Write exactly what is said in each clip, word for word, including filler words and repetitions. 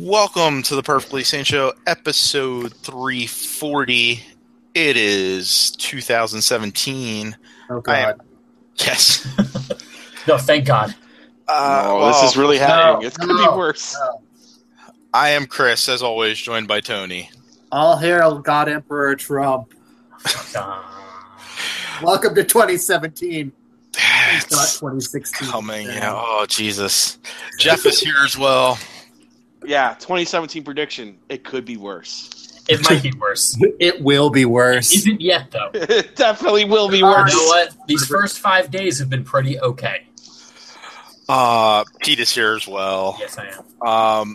Welcome to the Perfectly Sane Show, episode three forty. It is two thousand seventeen. Oh, God. Am, yes. No, thank God. Uh, no, well, this is really happening. No, it's going to no, be worse. no. I am Chris, as always, joined by Tony. All hail God Emperor Trump. Uh, Welcome to twenty seventeen. It's Not twenty sixteen. coming. Yeah. Oh, Jesus. Jeff is here as well. Yeah, twenty seventeen prediction. It could be worse. it might be worse. It will be worse. Isn't yet, though. It definitely will be Uh, You worse. know what? These first five days have been pretty okay. Uh, Pete is here as well. Yes, I am. Um,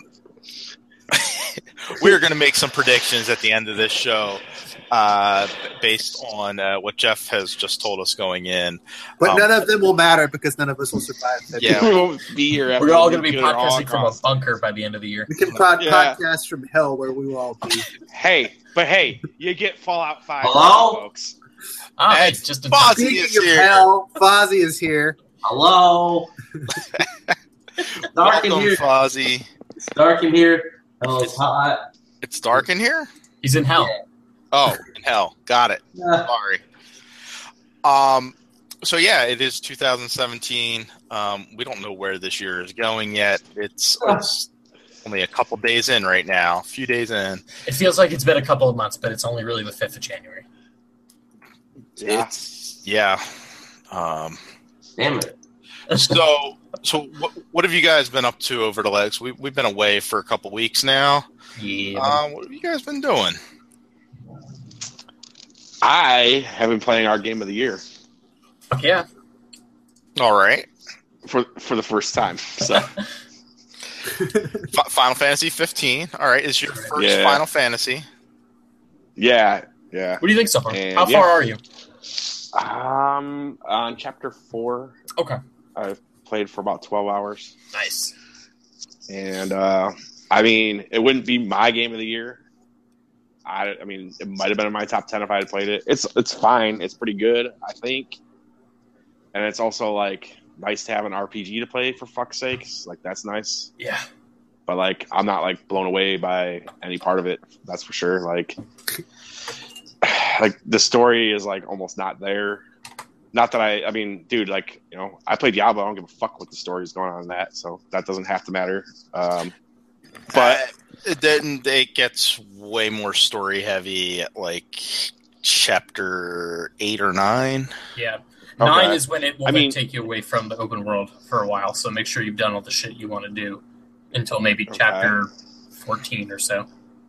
we're going to make some predictions at the end of this show uh, based on uh, what Jeff has just told us going in. But Um, none of them will matter because none of us will survive. that. Yeah. We won't be here. after We're all the going to be nuclear podcasting from a holocaust. bunker by the end of the year. We can pod- Yeah. podcast from hell where we will all be. Hey, but hey, you get Fallout five, Hello? folks. Ah, Hey, it's just a Foz- Speaking is of here. hell, Fozzie is here. Hello. Dark in Welcome, here. Fozzie. Dark in here. Oh, it's hot. It's dark in here? He's in hell. Oh, in hell. Got it. Uh, Sorry. Um. So yeah, it is two thousand seventeen. Um, we don't know where this year is going yet. It's, it's only a couple days in right now. A few days in. It feels like it's been a couple of months, but it's only really the fifth of January. Yeah. It's yeah. Um. damn it. So so what what have you guys been up to over the legs? We we've been away for a couple weeks now. Yeah. Um. What have you guys been doing? I have been playing our game of the year Fuck yeah. All right. for for the first time. So F- Final Fantasy fifteen. All right. Is your first Yeah. Final Fantasy? yeah, yeah. What do you think so far? And, How yeah. far are you? Um, on chapter four, Okay. I've played for about twelve hours, Nice. and uh, I mean, it wouldn't be my game of the year. I, I mean, it might have been in my top ten if I had played it. It's it's fine. It's pretty good, I think. And it's also like nice to have an R P G to play for fuck's sakes. Like that's nice. Yeah. But like I'm not like blown away by any part of it. That's for sure. Like like the story is like almost not there. Not that I I mean, dude, like, you know, I played Diablo. I don't give a fuck what the story is going on in that, so that doesn't have to matter. Um but Uh, it then it gets way more story heavy at like chapter eight or nine. Yeah. Okay. Nine is when it will I then mean- take you away from the open world for a while, so make sure you've done all the shit you want to do until maybe Okay. chapter fourteen or so.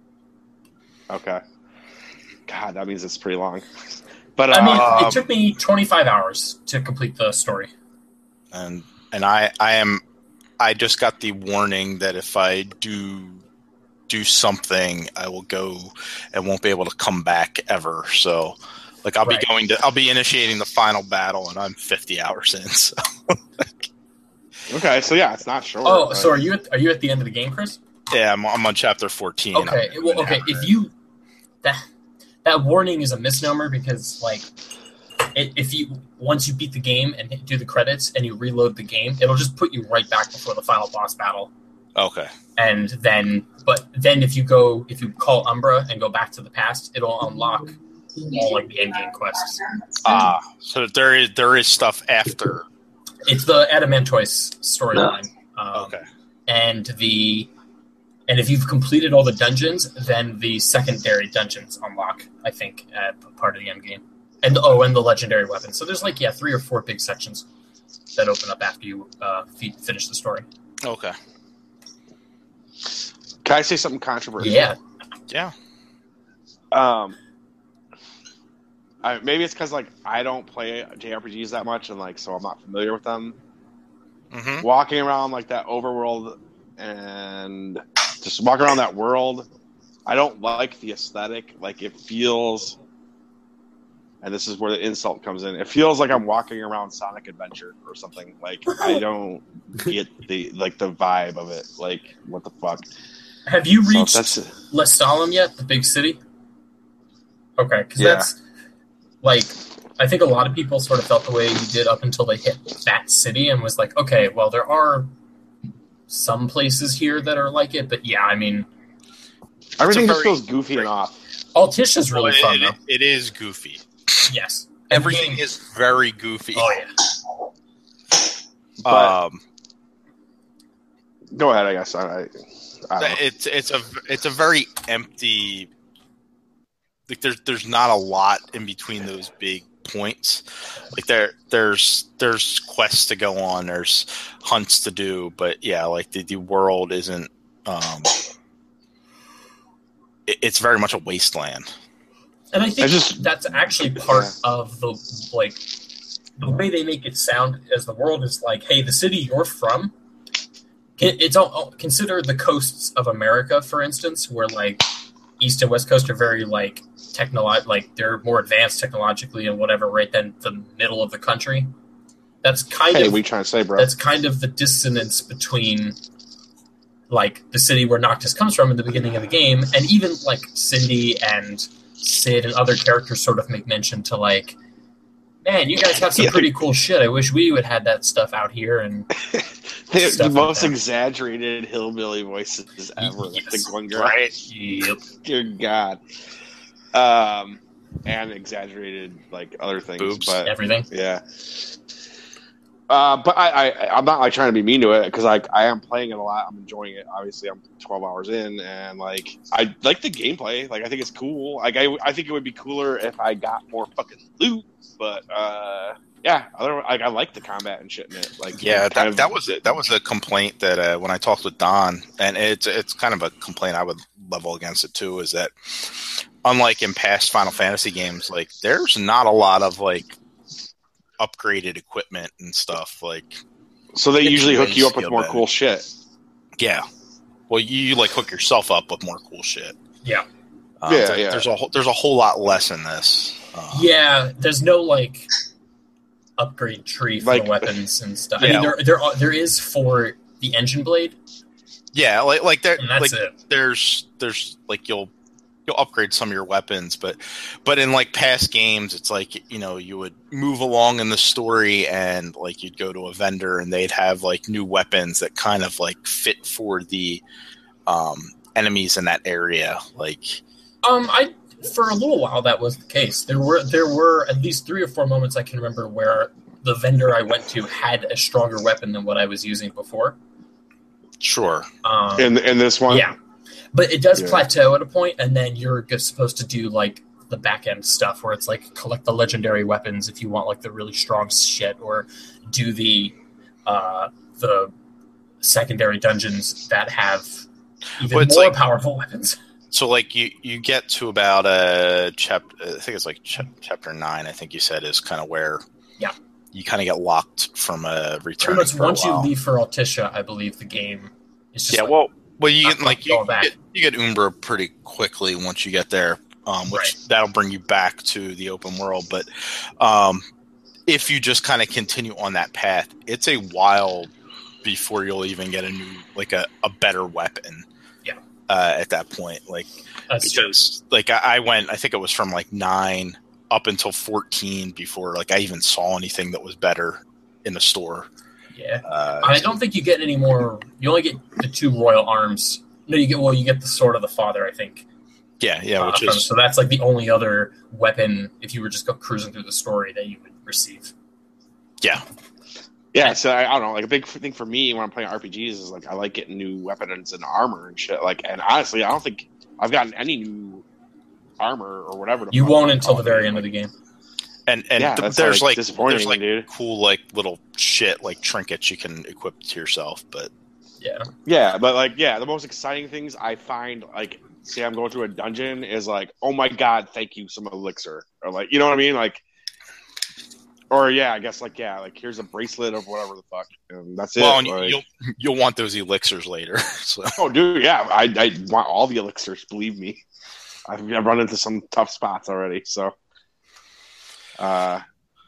okay. God, that means it's pretty long. But I mean, uh, it took me twenty-five hours to complete the story. And and I I am I just got the warning that if I do do something, I will go and won't be able to come back ever. So like I'll Right. be going to I'll be initiating the final battle and I'm fifty hours in. So okay, so yeah, it's not short. Oh, but- so are you at, are you at the end of the game, Chris? yeah, I'm, I'm on chapter fourteen. Okay, I'm well, doing okay. that. If you that that warning is a misnomer because like it, if you once you beat the game and do the credits and you reload the game, it'll just put you right back before the final boss battle. Okay. And then, but then if you go if you call Umbra and go back to the past, it'll unlock all like the end game quests. Ah, so there is there is stuff after. It's the Adamantoise storyline. Um, Okay. and the and if you've completed all the dungeons, then the secondary dungeons unlock. I think at part of the end game, and oh, and the legendary weapons. So there's like yeah, three or four big sections that open up after you uh, fe- finish the story. Okay. Can I say something controversial? Yeah, Yeah. Um, I, maybe it's because like I don't play J R P Gs that much, and like so I'm not familiar with them. Mm-hmm. Walking around like that overworld and just walking around that world, I don't like the aesthetic. Like it feels, and this is where the insult comes in. It feels like I'm walking around Sonic Adventure or something. Like I don't get the like the vibe of it. Like what the fuck? have you So reached that's Les Solemn yet? The big city. Okay, because Yeah. that's like I think a lot of people sort of felt the way you did up until they hit that city and was like, okay, well there are some places here that are like it, but yeah, I mean, Everything just very- feels goofy and off. Altisha's really Well, fun it, though. it, it is goofy. Yes, Everything is very goofy. Oh yeah. But Um, go ahead, I guess. I, I, I don't know. it's it's a it's a very empty. Like there's there's not a lot in between those big points. Like there there's there's quests to go on, there's hunts to do, but yeah, like the, the world isn't. Um, it, it's very much a wasteland. And I think I just- that's actually part of the like the way they make it sound as the world is like, hey, the city you're from, it- it's all consider the coasts of America, for instance, where like East and West Coast are very like technolo- like they're more advanced technologically and whatever, right than the middle of the country. That's kind Hey, of what are you trying to say, bro? that's kind of the dissonance between like the city where Noctis comes from in the beginning of the game, and even like Cindy and Sid and other characters sort of make mention to like, man, you guys have some Yeah. pretty cool shit. I wish we would have had that stuff out here. And They have stuff the like most that. exaggerated hillbilly voices ever. Like Yes. the one girl. Right? yep. Dear God. Um, and exaggerated like other things, Boobs. but Everything. yeah. Uh, but I, I, I'm not like trying to be mean to it because like I am playing it a lot. I'm enjoying it. Obviously, I'm twelve hours in, and like I like the gameplay. Like I think it's cool. Like I, I think it would be cooler if I got more fucking loot. But uh, yeah, other like I like the combat and shit in it. Like Yeah, kind that, of- that was that was a complaint that uh, when I talked with Don, and it's it's kind of a complaint I would level against it too. Is that unlike in past Final Fantasy games, like there's not a lot of like upgraded equipment and stuff. Like So they It's usually hook you up with feel more better. cool shit. yeah, well you, you like hook yourself up with more cool shit. Yeah. Um, Yeah, there- yeah. There's a whole, there's a whole lot less in this. Um, Yeah, there's no like upgrade tree for Like- the weapons and stuff. I Yeah. mean, there there are, there is for the engine blade, yeah, like like there and that's like it. there's there's like you'll you'll upgrade some of your weapons, but but in like past games it's like, you know, you would move along in the story and like you'd go to a vendor and they'd have like new weapons that kind of like fit for the um enemies in that area. Like Um, I for a little while that was the case. There were there were at least three or four moments I can remember where the vendor I went to had a stronger weapon than what I was using before. sure. Um, In in this one, yeah, but it does Yeah. plateau at a point, and then you're just supposed to do like the back end stuff where it's like collect the legendary weapons if you want like the really strong shit, or do the uh, the secondary dungeons that have even Well, it's more like- powerful weapons. So like you you get to about a chapter, I think it's like ch- chapter nine, I think you said, is kind of where Yeah. you kind of get locked from a Pretty return. much once you leave for Altisha, I believe the game is just Yeah, like, well, well, you not get like you going back. get, you get Umbra pretty quickly once you get there, um, which Right. that'll bring you back to the open world. But um, if you just kind of continue on that path, it's a while before you'll even get a new, like a, a better weapon. Yeah. Uh, at that point, like that's true. because like I, I went, I think it was from like nine up until fourteen before like I even saw anything that was better in the store. Yeah. Uh, I don't think you get any more. You only get the two royal arms. No, you get well. You get the sword of the father, I think. yeah, yeah, Uh, which from- is so that's like the only other weapon if you were just go cruising through the story that you would receive. yeah, Yeah, so I, I don't know. Like a big thing for me when I'm playing R P Gs is like I like getting new weapons and armor and shit. Like, and honestly, I don't think I've gotten any new armor or whatever. the You fuck won't they until call the it. very end Like, of the game. and and Yeah, th- that's, there's like, like disappointing, there's like dude. cool like little shit like trinkets you can equip to yourself, but Yeah. Yeah, but like, yeah, the most exciting things I find, like, say I'm going through a dungeon, is like, oh my god, thank you, some elixir, or like, you know what I mean, like, or yeah, I guess like, yeah, like here's a bracelet of whatever the fuck, and that's it. well, and like- you'll you'll want those elixirs later. So oh, dude, yeah, I, I want all the elixirs. Believe me, I've, I've run into some tough spots already. So, uh,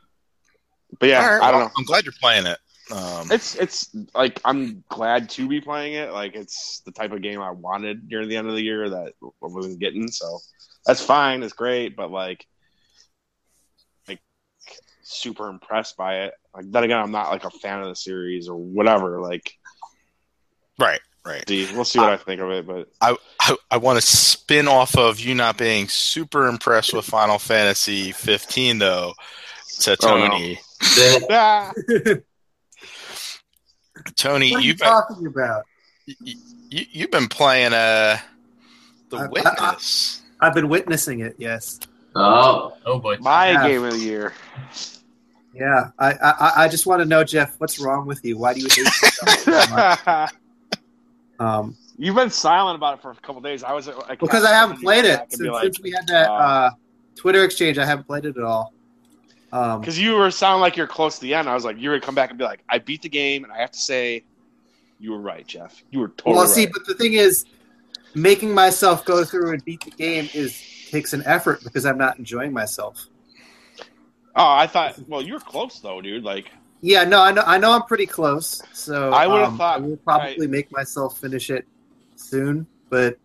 but yeah, All right, I don't well, know. I'm glad you're playing it. Um, It's it's like I'm glad to be playing it. Like it's the type of game I wanted during the end of the year that I wasn't getting. So that's fine. It's great, but like, like super impressed by it. Like then again, I'm not like a fan of the series or whatever. Like, Right, right. See, we'll see what I, I think of it, but I I, I want to spin off of you not being super impressed with Final Fantasy fifteen though to Tony. Then ah, Tony, What are you you've been, talking about? you, you, you've been playing uh the I- I- Witness. I've been witnessing it. Yes. oh, Oh boy. my Yeah. game of the year. Yeah. I I, I just want to know, Jeff, what's wrong with you? Why do you hate yourself so much? Um, You've been silent about it for a couple days. I was like, because I haven't played it could since, be like, since we had that uh, uh, Twitter exchange. I haven't played it at all. Um, Because you were sounding like you're close to the end. I was like, you're gonna come back and be like, I beat the game, and I have to say, you were right, Jeff. You were totally well, right. see, but the thing is, making myself go through and beat the game is takes an effort because I'm not enjoying myself. Oh, I thought. Well, you were close though, dude. Like, Yeah, no, I know, I know, I'm pretty close. So I would've um, thought- I will probably make myself finish it soon, but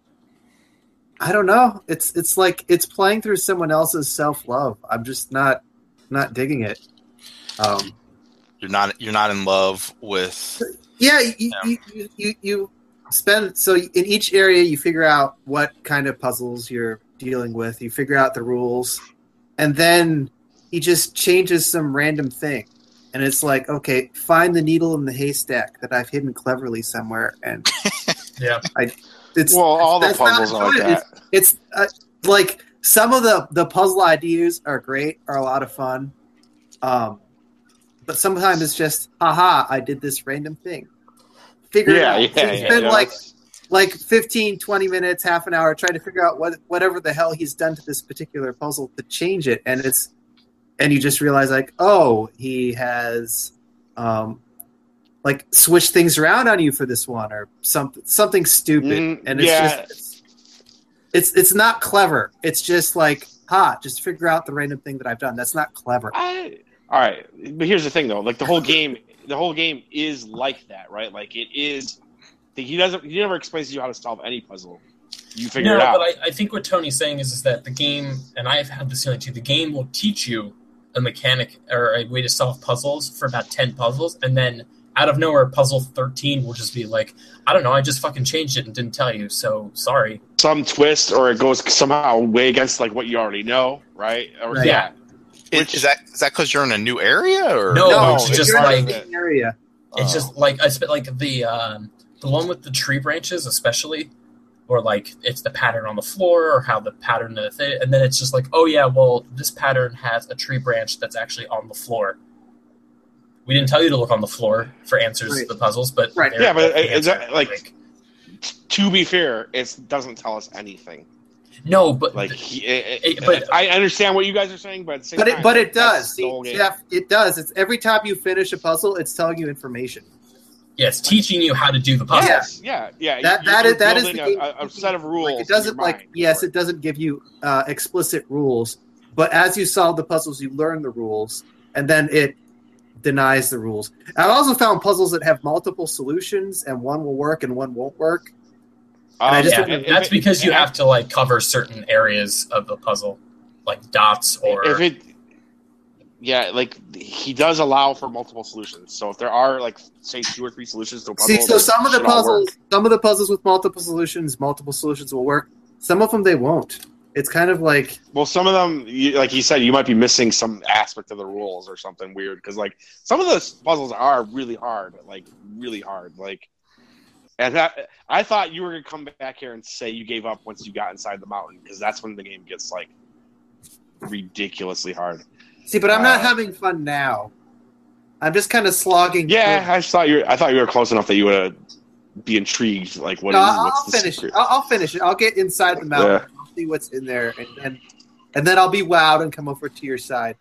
I don't know. It's it's like it's playing through someone else's self love. I'm just not not digging it. Um, You're not you're not in love with yeah, you, Yeah. You, you, you, you spend so in each area you figure out what kind of puzzles you're dealing with. You figure out the rules, and then he just changes some random thing. And it's like, okay, find the needle in the haystack that I've hidden cleverly somewhere, and Yeah. it's well, all the that's not puzzles are like fun. that. It's uh, like some of the the puzzle ideas are great, are a lot of fun, um, but sometimes it's just, haha, I did this random thing. Figure Yeah, it yeah, out. So yeah. you spend yeah, like that's- like fifteen, twenty minutes, half an hour trying to figure out what whatever the hell he's done to this particular puzzle to change it, and it's and you just realize like, oh, he has um, like switched things around on you for this one or something something stupid, Mm, and it's yeah. just it's, it's it's not clever. It's just like, ha, just figure out the random thing that I've done. That's not clever. I, all right, but here's the thing though. Like the whole game, the whole game is like that, right? Like it is. He doesn't. He never explains to you how to solve any puzzle. You figure No, it out. but I, I think what Tony's saying is, is that the game, and I've had this feeling too, the game will teach you a mechanic or a way to solve puzzles for about ten puzzles, and then out of nowhere, puzzle thirteen will just be like, I don't know, I just fucking changed it and didn't tell you, so sorry. Some twist, or it goes somehow way against like what you already know, right? Or, Right. Yeah. is, Which- is that is that because you're in a new area or No, No, it's it's just You're in like the main area. it's Oh. just like I spent like the um, the one with the tree branches, especially, or like it's the pattern on the floor or how the pattern of it, and then it's just like, oh yeah, well this pattern has a tree branch that's actually on the floor. We didn't tell you to look on the floor for answers Right. to the puzzles, but Right. there- Yeah, but the is that, answer, like- To be fair, it doesn't tell us anything. no, but Like, he, it, it- but- I understand what you guys are saying, but at the same But time, it but it that's does. the See, whole game. Jeff, it does. It's every time you finish a puzzle, it's telling you information. yeah, it's teaching you how to do the puzzle. Yes, yeah, yeah. That You're- that you're is that is building the game. a, a, a set of rules. Like it in doesn't your like mind yes, for it doesn't give you uh, explicit rules, but as you solve the puzzles, you learn the rules, and then it denies the rules. I've also found puzzles that have multiple solutions, and one will work and one won't work. Um, I just Yeah, don't- that's if it- because you if- have to like cover certain areas of the puzzle, like dots or if it yeah like he does allow for multiple solutions, so if there are like say two or three solutions to a puzzle, See, so they some of the should all puzzles, work. some of the puzzles with multiple solutions, multiple solutions will work. Some of them they won't. It's kind of like Well, some of them, you, like you said, you might be missing some aspect of the rules or something weird, because like some of those puzzles are really hard, like really hard, like. And that, I thought you were gonna come back here and say you gave up once you got inside the mountain, because that's when the game gets like ridiculously hard. see, but I'm not Uh, having fun now. I'm just kind of slogging. Yeah, through. I just thought you. Were, I thought you were close enough that you would be intrigued. Like, what No, is? I'll, what's I'll the finish. secret? I'll, I'll finish it. I'll get inside the mountain. Yeah. I'll see what's in there, and then and then I'll be wowed and come over to your side.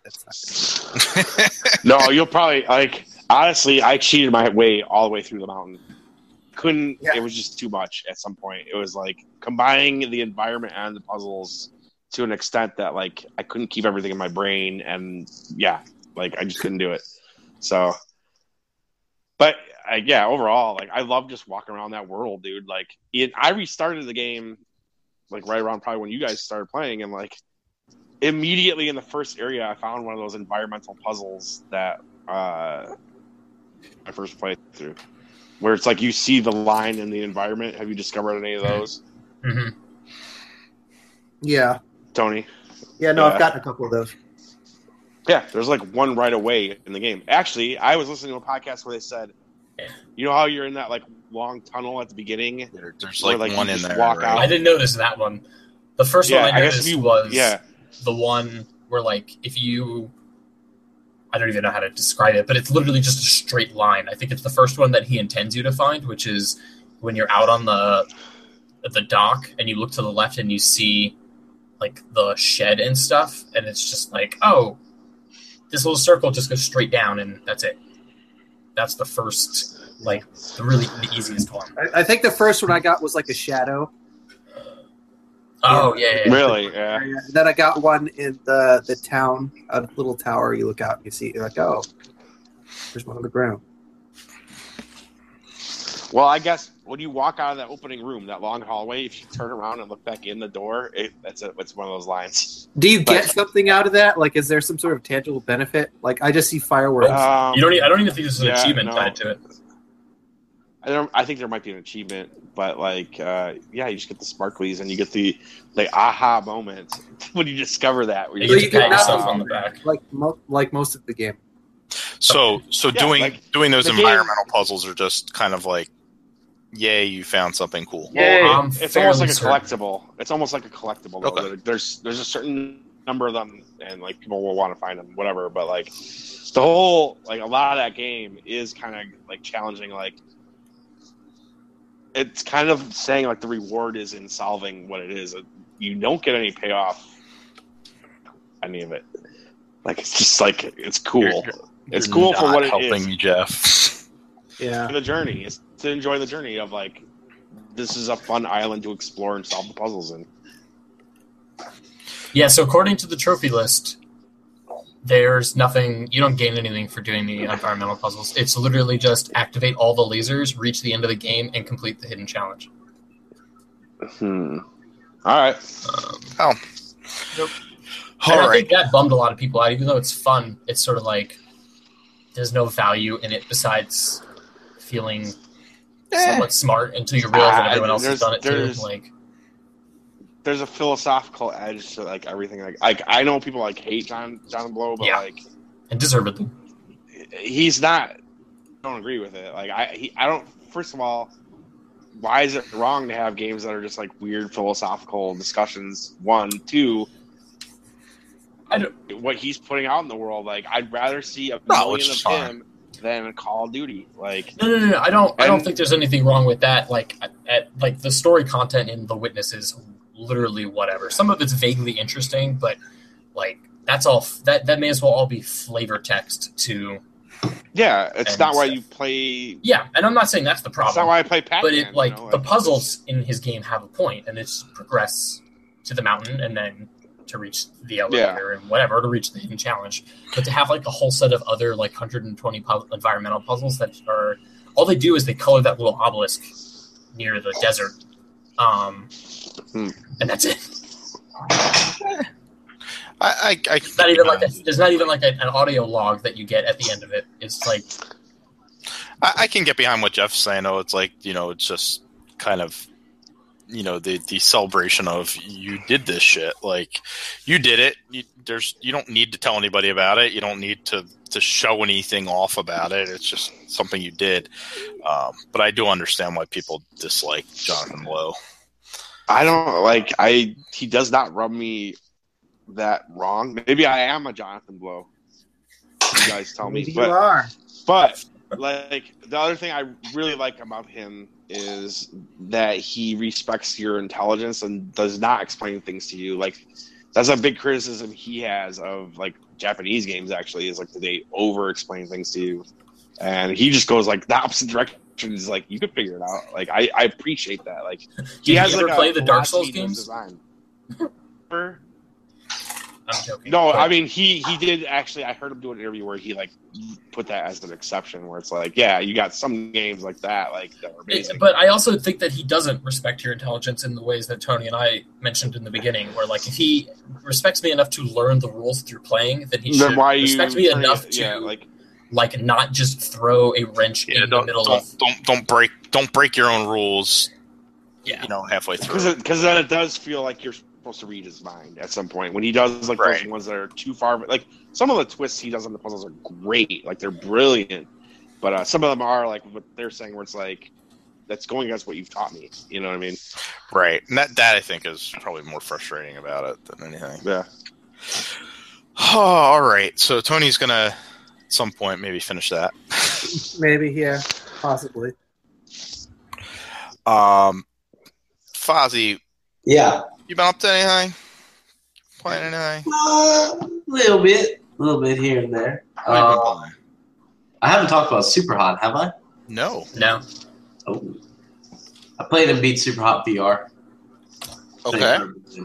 That's not No, you'll probably like. Honestly, I cheated my way all the way through the mountain. Couldn't. Yeah. It was just too much at some point. It was like combining the environment and the puzzles to an extent that like I couldn't keep everything in my brain, and yeah, like I just couldn't do it. So, but uh, yeah, overall, like I love just walking around that world, dude. Like, it, I restarted the game like right around probably when you guys started playing, and like immediately in the first area, I found one of those environmental puzzles that uh, I first played through. where it's like you see the line in the environment. Have you discovered any of those, Mm-hmm. Yeah. Tony? Yeah, no, Yeah. I've gotten a couple of those. Yeah, there's like one right away in the game. Actually, I was listening to a podcast where they said, you know how you're in that like long tunnel at the beginning? There, there's Where, like, like, one you in just there. walk right? out. I didn't notice that one. The first Yeah, one I I guess noticed if you- was yeah. the one where, like, if you, I don't even know how to describe it, but it's literally just a straight line. I think it's the first one that he intends you to find, which is when you're out on the the dock and you look to the left and you see like the shed and stuff, and it's just like, oh, this little circle just goes straight down, and that's it. That's the first, like, the really the easiest one. I, I think the first one I got was like a shadow. Oh yeah, yeah, yeah. Really? Yeah. And then I got one in the the town, a little tower. You look out and you see, you're like, oh, there's one on the ground. Well, I guess when you walk out of that opening room, that long hallway, if you turn around and look back in the door, it, that's a, it's one of those lines. Do you get But- something out of that? Like, is there some sort of tangible benefit? Like, I just see fireworks. Um, You don't. e- I don't even think there's an yeah, achievement no. tied to it. I, don't, I think there might be an achievement, but like, uh, yeah, you just get the sparklies and you get the the aha moment when you discover that. Where You So get you to pat get yourself nothing. on the back. like mo- like most of the game. So so Yeah, doing like, doing those the game- environmental puzzles are just kind of like, yay, you found something cool. Well, I'm it's almost like a fairly collectible. It's almost like a collectible. Though. Okay. There- There's there's a certain number of them, and like people will want to find them, whatever. But like the whole like a lot of that game is kind of like challenging. Like it's kind of saying like the reward is in solving what it is. You don't get any payoff, any of it. Like it's just like it's cool. You're- you're- it's You're cool for not what it helping is. me, Jeff. Yeah. The journey is to enjoy the journey of like this is a fun island to explore and solve the puzzles in. Yeah. So according to the trophy list, there's nothing. You don't gain anything for doing the environmental puzzles. It's literally just activate all the lasers, reach the end of the game, and complete the hidden challenge. Hmm. All right. Um, Oh. Nope. All and I right. think that bummed a lot of people out. Even though it's fun, it's sort of like there's no value in it besides feeling Eh. somewhat smart until you realize that Ah, everyone else has there's- done it too. there's- Like, There's a philosophical edge to like everything. Like, like I know people like hate John John Blow, but Yeah. like and deservedly. he's not. I don't agree with it. Like I, he, I don't. First of all, why is it wrong to have games that are just like weird philosophical discussions? One, two. I don't. What he's putting out in the world, like I'd rather see a No, million it's of fine. him than Call of Duty. Like No, no, no, no. I don't. I don't And- think there's anything wrong with that. Like, at, at like the story content in The Witness is literally whatever. Some of it's vaguely interesting, but like that's all. That that may as well all be flavor text to. yeah, it's And not why stuff. you play. Yeah, and I'm not saying that's the It's not problem. why I play Pac-Man. But it like you know, the like, puzzles in his game have a point, and it's progress to the mountain and then to reach the elevator and whatever to reach the hidden challenge. But to have like a whole set of other like one hundred twenty pu- environmental puzzles that are all they do is they color that little obelisk near the desert, um, Hmm. and that's it. I, I, I It's not even like a, there's not even like a, an audio log that you get at the end of it. It's like I, I can get behind what Jeff's saying. Oh, it's like, you know, it's just kind of, you know, the the celebration of you did this shit. Like, you did it. You, there's you don't need to tell anybody about it. You don't need to to show anything off about it. It's just something you did. Um, but I do understand why people dislike Jonathan Blow. I don't like. I he does not rub me that wrong. Maybe I am a Jonathan Blow. You guys tell me, Maybe but you are. But like the other thing I really like about him is that he respects your intelligence and does not explain things to you. Like that's a big criticism he has of like Japanese games. Actually, is like that they over explain things to you, and he just goes like the opposite direction. He's like you could figure it out. Like I, I appreciate that. Like did he you has ever like play a the Dark Souls philosophy to his games? design. I'm joking. No, but- I mean he he did actually. I heard him do an interview where he like put that as an exception, where it's like, yeah, you got some games like that, like that are amazing. It- but I also think that he doesn't respect your intelligence in the ways that Tony and I mentioned in the beginning. Where like if he respects me enough to learn the rules that you're playing, then he Then should why are you respect me turning enough it- to yeah, like like not just throw a wrench Yeah, in the don't middle don't, of. don't don't break don't break your own rules. Yeah. You know, halfway through. Because then it does feel like you're supposed to read his mind at some point when he does like Right. those ones that are too far. Like some of the twists he does on the puzzles are great, like they're brilliant. But uh, some of them are like what they're saying, where it's like that's going against what you've taught me. You know what I mean? Right. And that that I think is probably more frustrating about it than anything. Yeah. Oh, all right. So Tony's gonna at some point maybe finish that. Maybe, yeah, possibly. Um, Fozzie, Yeah. you been up to anything? Playing anything? A little bit. A little bit here and there. What have you been Uh, playing? I haven't talked about Super Hot, have I? No. No. Oh. I played and beat Super Hot V R. Okay.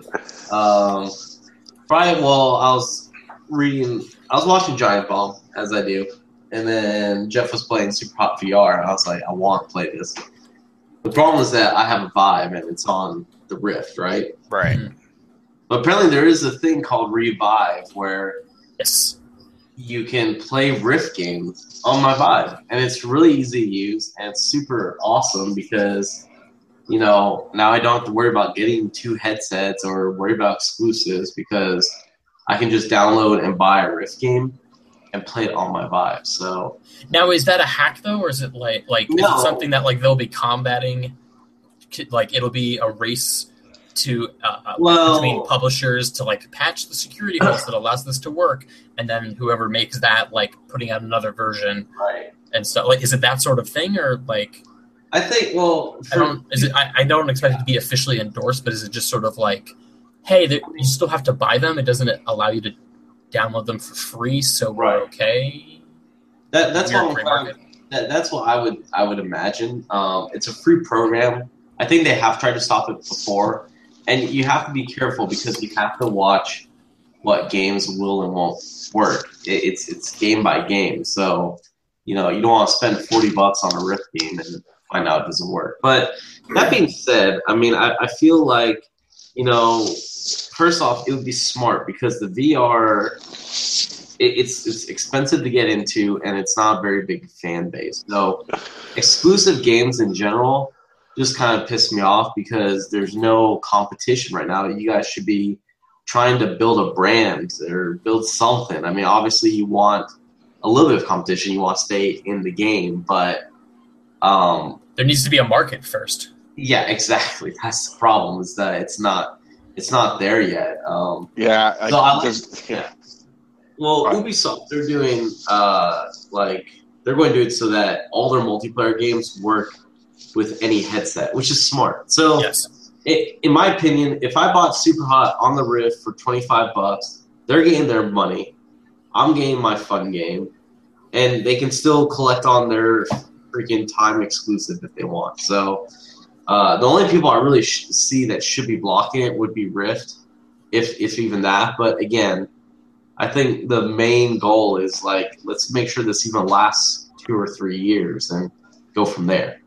Um, Friday, well, I was reading, I was watching Giant Bomb, as I do, and then Jeff was playing Super Hot V R, and I was like, I want to play this. The problem is that I have a Vive, and it's on the Rift, right? Right. But apparently there is a thing called Revive, where Yes. you can play Rift games on my Vive, and it's really easy to use, and it's super awesome because, you know, now I don't have to worry about getting two headsets or worry about exclusives because I can just download and buy a Rift game and play it on my Vive. So Now, is that a hack though, or is it like like is No. it something that like they'll be combating? Like it'll be a race to uh, Well- between publishers to like patch the security holes that allows this to work, and then whoever makes that like putting out another version right. and stuff. Like, is it that sort of thing, or like I think, well, I for, don't is it? I, I don't expect it to be officially endorsed, but is it just sort of like, hey, there- you still have to buy them? It doesn't allow you to download them for free, so we're Right. okay. that, that's Weird what I'm free kind market. of- that, that's what I would I would imagine. Um, it's a free program. I think they have tried to stop it before, and you have to be careful because you have to watch what games will and won't work. It, it's it's game by game, so you know you don't want to spend forty bucks on a Rift game and find out it doesn't work. But that being said, I mean I, I feel like you know first off it would be smart because the V R it, it's it's expensive to get into and it's not a very big fan base. So exclusive games in general just kind of piss me off because there's no competition right now. You guys should be trying to build a brand or build something. I mean, obviously you want a little bit of competition. You want to stay in the game, but um, There needs to be a market first. yeah, exactly. That's the problem is that it's not it's not there yet. Um, Yeah. I, So I like- there's- yeah. Well, Right. Ubisoft, they're doing uh, like they're going to do it so that all their multiplayer games work with any headset, which is smart. So, Yes. it, in my opinion, if I bought Super Hot on the Rift for twenty-five bucks, they're getting their money. I'm getting my fun game, and they can still collect on their freaking time exclusive if they want. So, uh, the only people I really sh- see that should be blocking it would be Rift, if if even that. But again, I think the main goal is like let's make sure this even lasts two or three years and go from there.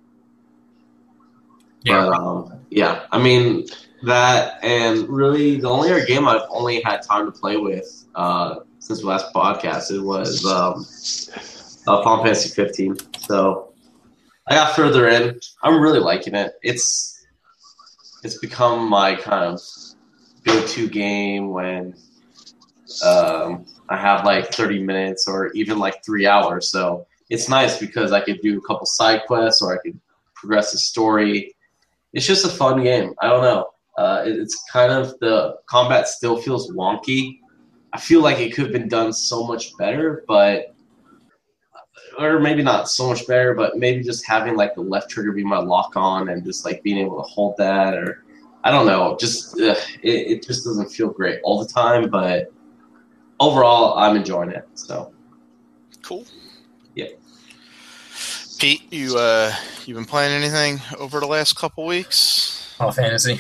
Yeah. But um, yeah, I mean that, and really the only other game I've only had time to play with uh, since we last podcasted was um, uh, Final Fantasy fifteen. So I got further in. I'm really liking it. It's it's become my kind of go-to game when um, I have like thirty minutes or even like three hours. So it's nice because I could do a couple side quests or I could progress the story. It's just a fun game. I don't know. Uh, it, it's kind of the combat still feels wonky. I feel like it could have been done so much better, but or maybe not so much better, but maybe just having like the left trigger be my lock on and just like being able to hold that, or I don't know. Just ugh, it, it just doesn't feel great all the time, but overall, I'm enjoying it. So Cool. Yeah. Pete, you uh, you been playing anything over the last couple weeks? Final Fantasy.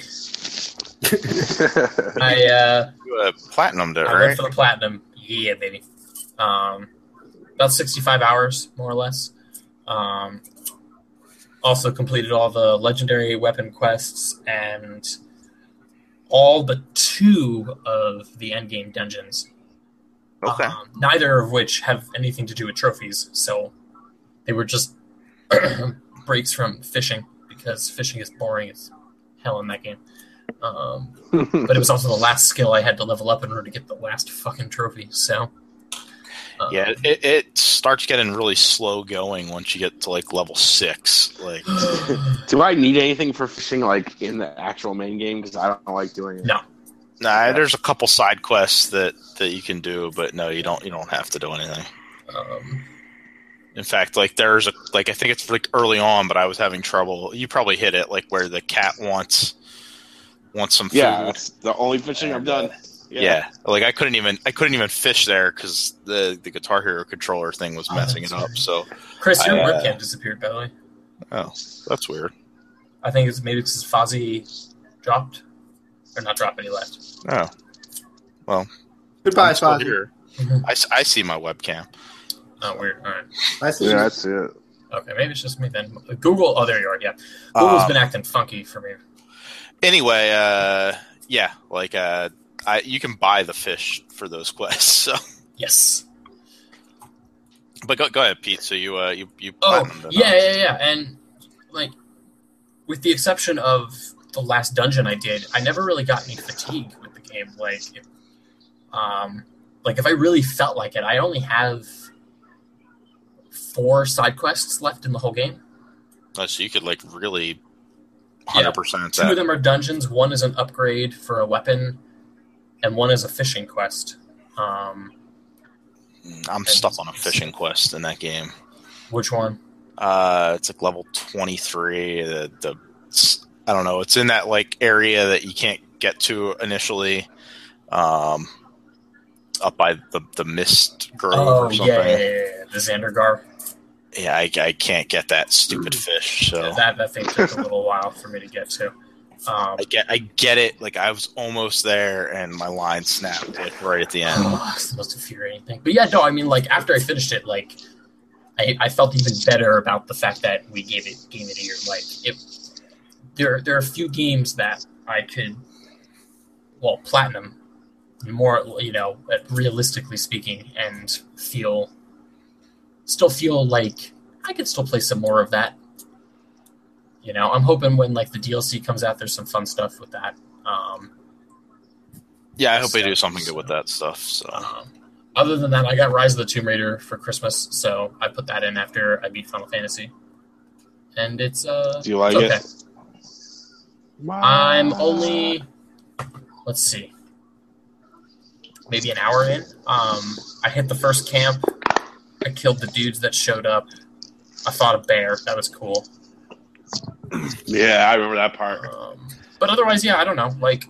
I uh, You uh, platinumed it, I right? went for the platinum. Yeah, baby. Um, about sixty-five hours, more or less. Um, also completed all the legendary weapon quests and all but two of the endgame dungeons. Okay. Um, neither of which have anything to do with trophies, so they were just breaks from fishing because fishing is boring as hell in that game. Um, but it was also the last skill I had to level up in order to get the last fucking trophy. So um, yeah, it, it starts getting really slow going once you get to like level six. Like, Do I need anything for fishing like in the actual main game? Because I don't like doing it. No. nah, there's a couple side quests that, that you can do, but no, you don't. You don't have to do anything. Um, In fact, like there's a like I think it's like early on, but I was having trouble. You probably hit it like where the cat wants wants some food. Yeah, that's the only fishing I've done. Yeah. Yeah. like I couldn't even I couldn't even fish there because the the Guitar Hero controller thing was Oh, messing it that's up. weird. So Chris, your I, uh, webcam disappeared, by the way. oh, that's weird. I think it's maybe because Fozzie dropped. Or not dropped, but he left. Oh, well, Goodbye, I'm still Fozzie. here. I, s- I see my webcam. Oh, weird. All right. I see Yeah, you. that's it. Okay, maybe it's just me then. Google, oh, there you are, yeah. Google's Um, been acting funky for me. Anyway, uh, yeah, like uh, I you can buy the fish for those quests. So, Yes. but go go ahead, Pete. So you uh you you Oh, platinumed it, yeah, huh? yeah, yeah. And, like, with the exception of the last dungeon I did, I never really got any fatigue with the game. Like, it, um, like if I really felt like it, I only have four side quests left in the whole game. Oh, so you could like really Yeah. hundred percent Two of that. them are dungeons. One is an upgrade for a weapon, and one is a fishing quest. Um, I'm stuck on a fishing quest in that game. which one? Uh, it's like level twenty-three. The, the I don't know. It's in that like area that you can't get to initially. Um, up by the the mist grove Oh, or something. yeah, yeah, yeah, yeah, the Xandergar. Yeah, I, I can't get that stupid fish. So That that thing took a little while for me to get to. Um, I get I get it. Like I was almost there, and my line snapped like right at the end. oh, it's the most infuriating thing. But yeah, no, I mean, like after I finished it, like I, I felt even better about the fact that we gave it Game of the Year. Like it, there there are a few games that I could, well, platinum, more you know, realistically speaking, and feel still feel like I could still play some more of that. You know, I'm hoping when like the D L C comes out, there's some fun stuff with that. Um, Yeah, I hope they do So- something good with that stuff. So um, other than that, I got Rise of the Tomb Raider for Christmas, so I put that in after I beat Final Fantasy, and it's uh, Do you like it's okay. it? I'm only, let's see, maybe an hour in. Um, I hit the first camp. I killed the dudes that showed up. I fought a bear. That was cool. Yeah, I remember that part. Um, but otherwise, yeah, I don't know. Like,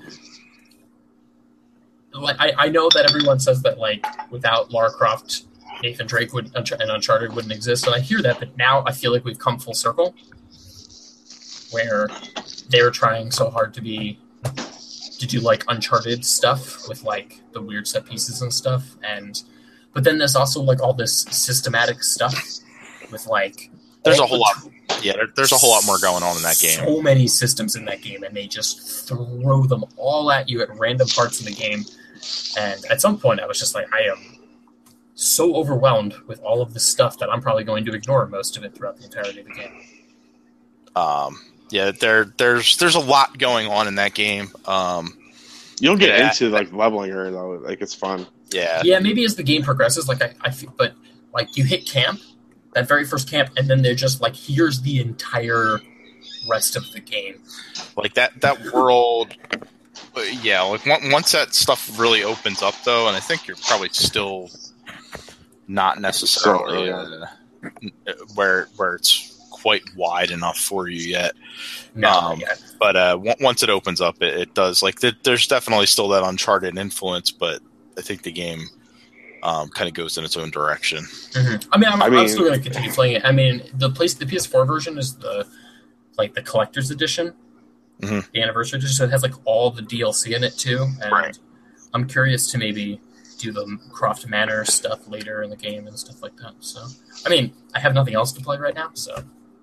like I, I know that everyone says that like without Lara Croft, Nathan Drake would and Uncharted wouldn't exist, and I hear that. But now I feel like we've come full circle, where they were trying so hard to be to do like Uncharted stuff with like the weird set pieces and stuff, and but then there's also like all this systematic stuff with like there's a all whole the lot. Yeah, there, there's a whole lot more going on in that game. So many systems in that game, and they just throw them all at you at random parts in the game. And at some point, I was just like, I am so overwhelmed with all of this stuff that I'm probably going to ignore most of it throughout the entirety of the game. Um, yeah, there there's there's a lot going on in that game. Um, You don't get Yeah. into like leveling her though. Like it's fun. yeah, Yeah, maybe as the game progresses, like I, I feel, but like you hit camp, that very first camp, and then they're just like, here's the entire rest of the game. like that that world. uh, Yeah, like on- once that stuff really opens up, though, and I think you're probably still not necessarily So, uh, where where it's quite wide enough for you yet. No, Um, yeah. But uh, on- once it opens up, it, it does like th- there's definitely still that Uncharted influence, but I think the game um, kind of goes in its own direction. Mhm. I mean, I'm, I I'm mean- still going to continue playing it. I mean, the place, the P S four version is the like the collector's edition, Mhm. the anniversary edition, so it has like all the D L C in it too. And Right. I'm curious to maybe do the Croft Manor stuff later in the game and stuff like that. So, I mean, I have nothing else to play right now, so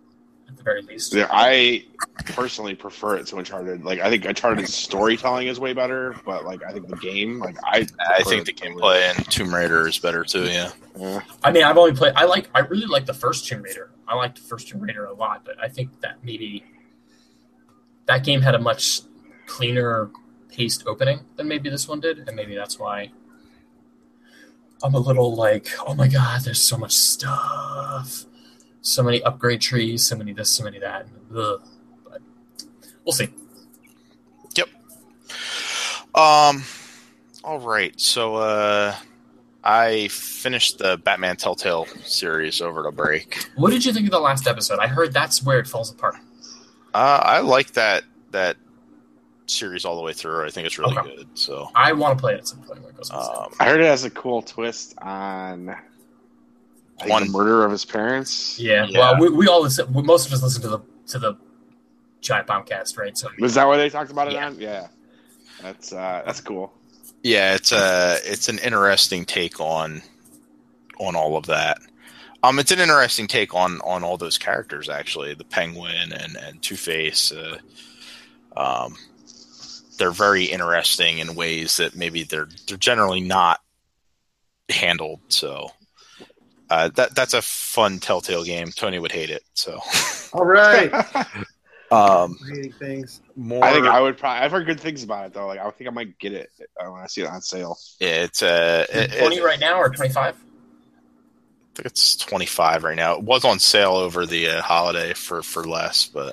at the very least. Yeah, I personally prefer it to Uncharted. Like, I think Uncharted's storytelling is way better, but like, I think the game, like, I, I think the gameplay in Tomb Raider is better too. Yeah. Yeah. I mean, I've only played. I like. I really like the first Tomb Raider. I liked the first Tomb Raider a lot, but I think that maybe that game had a much cleaner paced opening than maybe this one did, and maybe that's why I'm a little like, oh my god, there's so much stuff, so many upgrade trees, so many this, so many that. Ugh. But we'll see. Yep. Um. All right. So, uh, I finished the Batman Telltale series over the break. What did you think of the last episode? I heard that's where it falls apart. Uh, I like that that series all the way through. I think it's really Okay. good. So, I want to play it at some point when it goes on sale. um, I heard it has a cool twist on I think, One- the murder of his parents. Yeah, Yeah. well, we, we all listen. we- Most of us listen to the to the Giant Bombcast, right? So Was that what they talked about it Yeah. on? Yeah, that's uh, that's cool. yeah, it's a it's an interesting take on on all of that. Um, it's an interesting take on on all those characters. Actually, the Penguin and and Two Face. Uh, um, they're very interesting in ways that maybe they're they're generally not handled. So. Uh, that that's a fun Telltale game. Tony would hate it. So, All right. um, Reading things. more. I think I would probably. I've heard good things about it though. Like I think I might get it uh, when I see it on sale. yeah, it's uh, it, twenty it- right now or twenty-five? I think it's twenty-five right now. It was on sale over the uh, holiday for, for less, but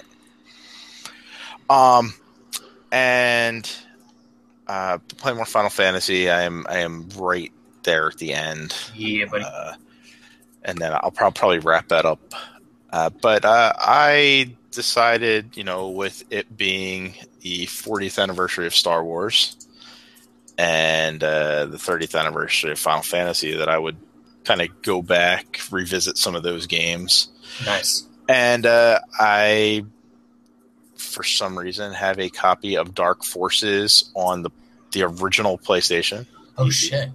um, and uh, playing more Final Fantasy. I am I am right there at the end. Yeah, buddy. Uh, and then I'll prob- probably wrap that up. Uh, but uh, I decided, you know, with it being the fortieth anniversary of Star Wars and uh, the thirtieth anniversary of Final Fantasy, that I would kind of go back, revisit some of those games. Nice. And uh, I, for some reason, have a copy of Dark Forces on the the original PlayStation. Oh shit.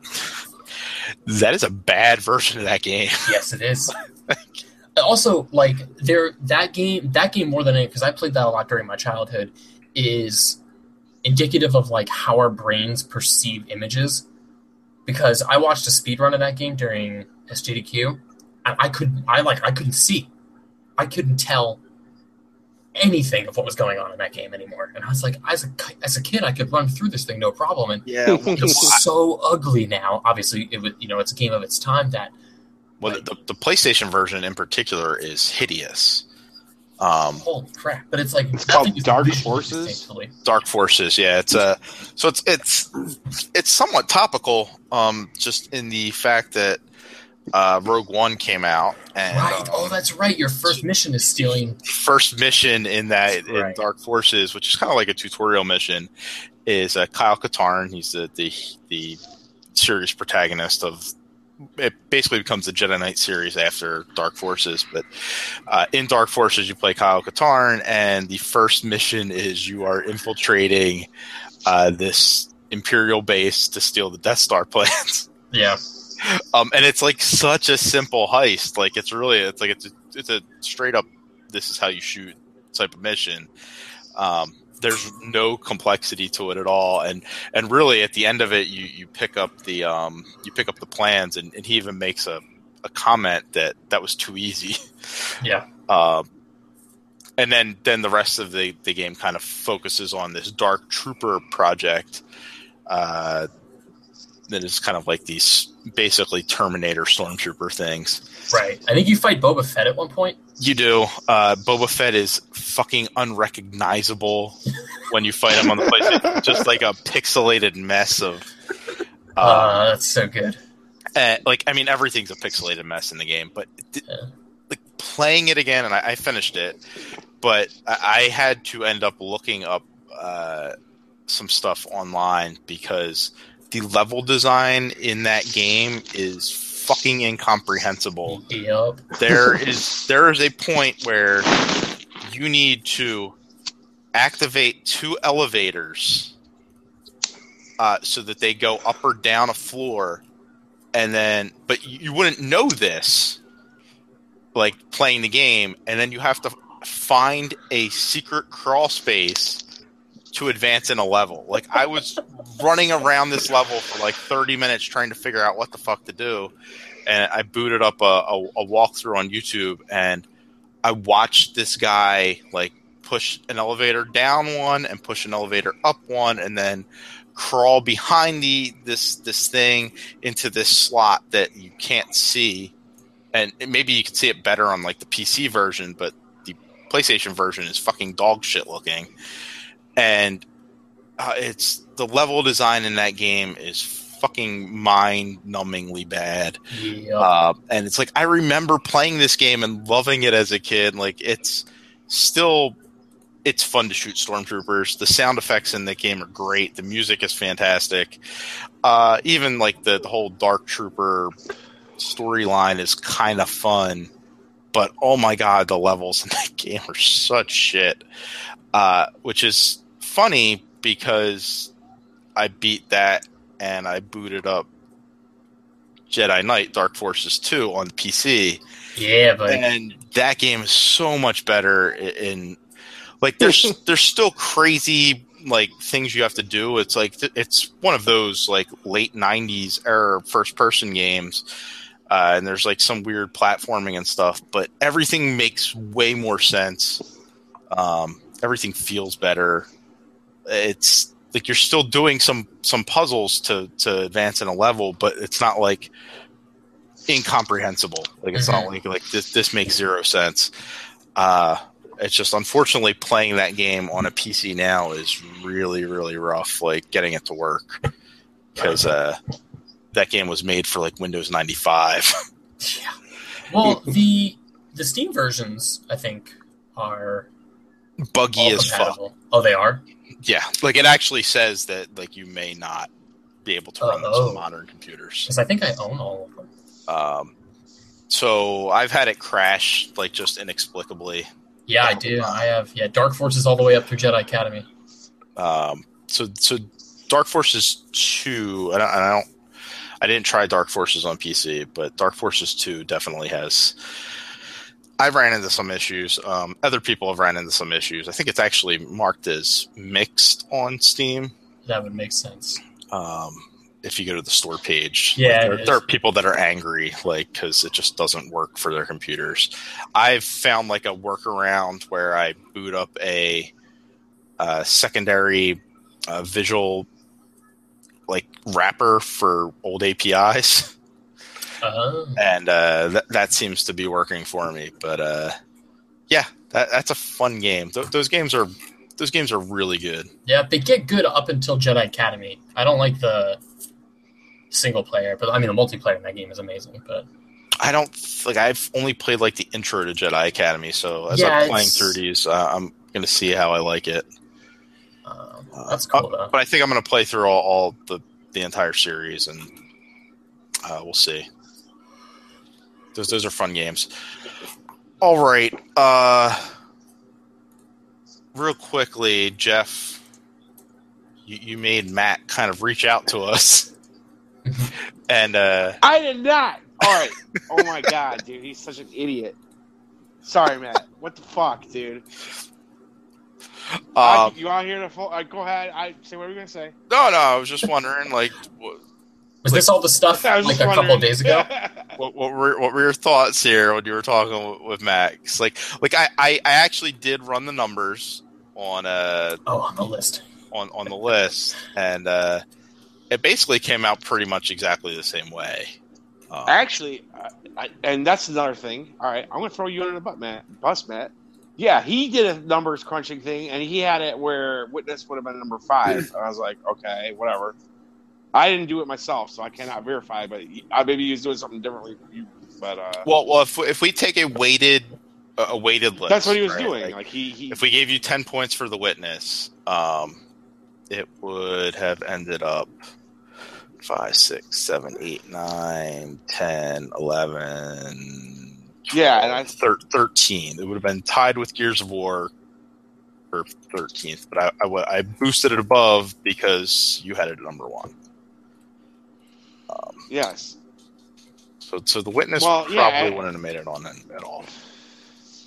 That is a bad version of that game. Yes, it is. Also, like there, that game, that game more than any, because I played that a lot during my childhood, is indicative of like how our brains perceive images. Because I watched a speedrun of that game during S J D Q, and I couldn't, I like, I couldn't see, I couldn't tell anything of what was going on in that game anymore. And I was like, as a as a kid, I could run through this thing no problem. And Yeah, it's so ugly now. Obviously, it was, you know, it's a game of its time that. well, the, the PlayStation version in particular is hideous. Um, Holy crap! But it's like It's that called thing is Dark visually Forces? distinctly- Dark Forces, yeah, it's uh, so it's it's it's somewhat topical, um, just in the fact that uh, Rogue One came out, and Right. um, Oh, that's right. Your first mission is stealing. first mission in that in Right. Dark Forces, which is kind of like a tutorial mission, is uh, Kyle Katarn. He's the, the the series protagonist of. It basically becomes the Jedi Knight series after Dark Forces, but uh, in Dark Forces you play Kyle Katarn, and the first mission is you are infiltrating uh, this Imperial base to steal the Death Star plans. Yeah. Um, and it's like such a simple heist. Like it's really, it's like it's a, it's a straight up, this is how you shoot type of mission. Um, there's no complexity to it at all, and and really at the end of it, you, you pick up the um, you pick up the plans, and, and he even makes a, a comment that that was too easy. Yeah. Um, and then then the rest of the, the game kind of focuses on this Dark Trooper project. Uh, that is kind of like these basically Terminator Stormtrooper things. Right. I think you fight Boba Fett at one point. You do. Uh, Boba Fett is fucking unrecognizable when you fight him on the PlayStation. Just like a pixelated mess of. Uh, Uh, that's so good. uh, like, I mean, everything's a pixelated mess in the game, but th- Yeah. like playing it again, and I, I finished it, but I, I had to end up looking up uh, some stuff online because the level design in that game is fucking incomprehensible. Yep. There is there is a point where you need to activate two elevators uh, so that they go up or down a floor, and then but you wouldn't know this like playing the game, and then you have to find a secret crawl space to advance in a level. Like, I was running around this level for like thirty minutes trying to figure out what the fuck to do. And I booted up a, a, a walkthrough on YouTube, and I watched this guy like push an elevator down one and push an elevator up one, and then crawl behind the this this thing into this slot that you can't see. And maybe you can see it better on like the P C version, but the PlayStation version is fucking dog shit looking. And uh, it's the level design in that game is fucking mind-numbingly bad. Yep. Uh, and it's like, I remember playing this game and loving it as a kid. Like, it's still, it's fun to shoot stormtroopers. The sound effects in the game are great. The music is fantastic. Uh, even like the, the whole Dark Trooper storyline is kind of fun. But oh my god, the levels in that game are such shit. Uh, which is funny because I beat that and I booted up Jedi Knight Dark Forces two on P C. Yeah, but and that game is so much better in, in like there's there's still crazy like things you have to do. It's like it's one of those like late nineties era first person games. Uh, and there's like some weird platforming and stuff, but everything makes way more sense. Um, everything feels better. It's like you're still doing some, some puzzles to, to advance in a level, but it's not like incomprehensible. Like it's Mm-hmm. not like like this this makes zero sense. Uh, it's just unfortunately playing that game on a P C now is really really rough. Like getting it to work because uh, that game was made for like Windows ninety-five. yeah. Well, the the Steam versions I think are Buggy all as fuck. compatible. Oh, they are. Yeah, like it actually says that like you may not be able to run Uh, this oh. on modern computers. Because I think I own all of them. Um, so I've had it crash like just inexplicably. Yeah, I do. I have yeah Dark Forces all the way up through Jedi Academy. Um, so so Dark Forces two. I don't, I don't. I didn't try Dark Forces on P C, but Dark Forces two definitely has. I've ran into some issues. Um, other people have ran into some issues. I think it's actually marked as mixed on Steam. That would make sense. Um, if you go to the store page, Yeah, like, it there, is. there are people that are angry, like because it just doesn't work for their computers. I've found like a workaround where I boot up a, uh secondary uh, visual like wrapper for old A P Is. Uh, And uh, th- that seems to be working for me. But uh, yeah, that, that's a fun game. Th- those games are those games are really good. yeah, they get good up until Jedi Academy. I don't like the single player, but I mean the multiplayer in that game is amazing. But I don't like. I've only played like the intro to Jedi Academy. So as Yeah, I'm playing it's- through these, uh, I'm going to see how I like it. um, Uh, that's cool uh, though. But I think I'm going to play through all, all the the entire series, and uh, we'll see. Those those are fun games. All right. Uh, real quickly, Jeff, you, you made Matt kind of reach out to us, and uh, I did not. All right. Oh my god, dude, he's such an idiot. Sorry, Matt. What the fuck, dude? I, um, you out here to full, uh, go ahead. I say what were you gonna say? no, no, I was just wondering, like, what, Was this all the stuff I was like just a couple wondering. of days ago? what, what were what were your thoughts here when you were talking with Max? Like, like I, I, I actually did run the numbers on uh Oh, on the list. on on the list, and uh, it basically came out pretty much exactly the same way. Um, Actually, I, I, and that's another thing. All right, I'm gonna throw you under the butt, Matt. Bus, Matt. Yeah, he did a numbers crunching thing, and he had it where Witness would have been number five. I was like, okay, whatever. I didn't do it myself, so I cannot verify. But I maybe he was doing something differently from you. But uh, well, well, if if we take a weighted a weighted list, that's what he was right? doing. Like, Like, he, he if we gave you ten points for the Witness, um, it would have ended up five, six, seven, eight, nine, ten, eleven. Yeah, and I- thir- thirteen. It would have been tied with Gears of War for thirteenth, but I, I, w- I boosted it above because you had it at number one. Um, yes. so, so the Witness Well, probably yeah, I- wouldn't have made it on it at all.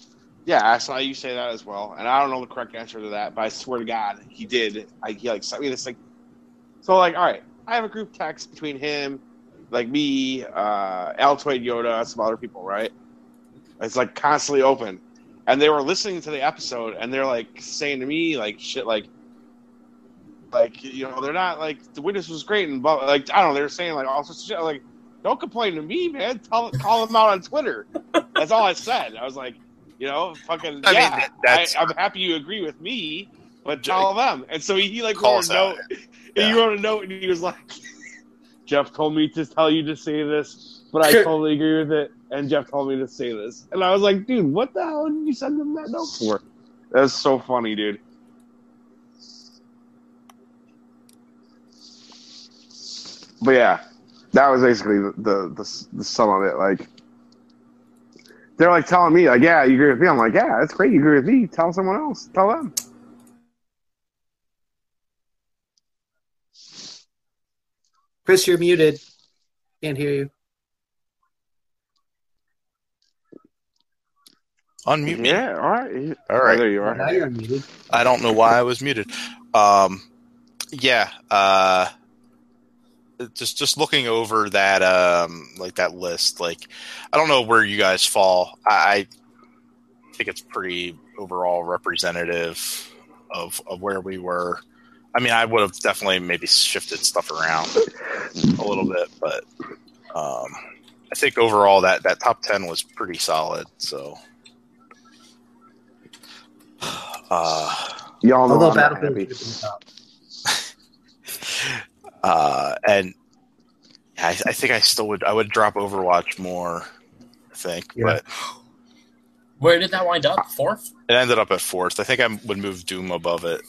Yeah, I saw you say that as well, and I don't know the correct answer to that, but I swear to God, he did. I, he like sent me this like, so like, all right, I have a group text between him, like me, uh, Altoid Yoda, some other people, right? It's like constantly open, and they were listening to the episode, and they're like saying to me like shit, like, like you know, they're not like the witness was great, and but like I don't know, they were saying like all sorts of shit, like don't complain to me, man, tell call them out on Twitter. That's all I said. I was like. You know, fucking I yeah. mean, that- that's- I, I'm happy you agree with me, but tell them. And so he, he like Calls wrote a note. out. He Yeah. wrote a note, and he was like, "Jeff told me to tell you to say this, but I totally agree with it." And Jeff told me to say this, and I was like, "Dude, what the hell did you send him that note for?" That was so funny, dude. But yeah, that was basically the the, the, the sum of it. Like. They're like telling me, like, yeah, you agree with me. I'm like, yeah, that's great. You agree with me. Tell someone else. Tell them. Chris, you're muted. Can't hear you. Unmute me. Yeah, all right. All right. Oh, there you Well, now are. you're muted. I don't know why I was muted. Um, yeah. Uh, just just looking over that um like that list, like I don't know where you guys fall. I, I think it's pretty overall representative of of where we were. I mean, I would have definitely maybe shifted stuff around a little bit, but um, I think overall that that top ten was pretty solid. So, uh, Y'all know Although I'm not Battlefield happy. is the top. Uh, and I, I think I still would I would drop Overwatch more, I think, Yeah. but Where did that wind up? Fourth? it ended up at fourth. I think I would move Doom above it.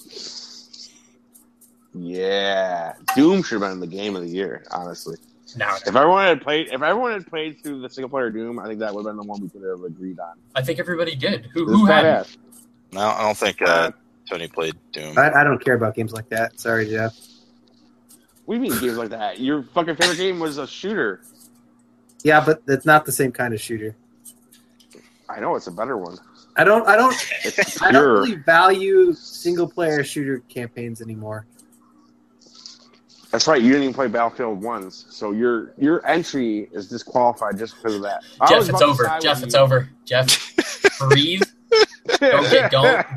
Yeah, Doom should have been the game of the year. Honestly, No, no. if everyone had played, if everyone had played through the single player Doom, I think that would have been the one we could have agreed on. I think everybody did. Who It was who had? badass. No, I don't think uh, Tony played Doom. I, I don't care about games like that. Sorry, Jeff. What do you mean games like that? Your fucking favorite game was a shooter. Yeah, but it's not the same kind of shooter. I know it's a better one. I don't. I don't. It's I don't pure. really value single player shooter campaigns anymore. That's right. You didn't even play Battlefield ones, so your your entry is disqualified just because of that. I Jeff, was it's about to over. side Jeff, with it's you. over. Jeff, breathe. Don't get- don't-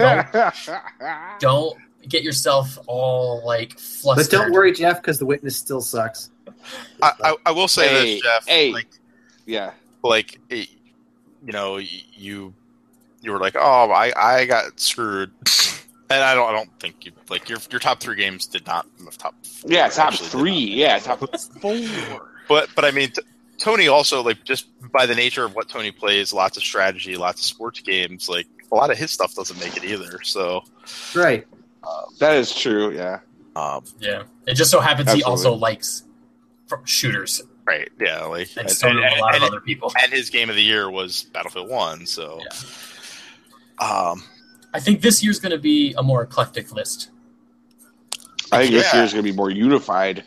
Don't get yourself all like flustered. But don't worry, Jeff, because the witness still sucks. I, I, I will say Hey, this, Jeff. hey. Like, Yeah. like it, you know, you you were like, oh, I, I got screwed, and I don't I don't think you like your your top three games did not top. Four, Yeah, top actually did three. not. Yeah, top four. But but I mean, t- Tony also, like, just by the nature of what Tony plays, lots of strategy, lots of sports games, like a lot of his stuff doesn't make it either. So Right. That is true. Yeah. um, Yeah, it just so happens he Absolutely. also likes fr- shooters right, yeah, like and and, so do and- a lot and- of other people. and his game of the year was Battlefield One. So, um, I think this year's going to be a more eclectic list. I think this Yeah. year's gonna be more unified.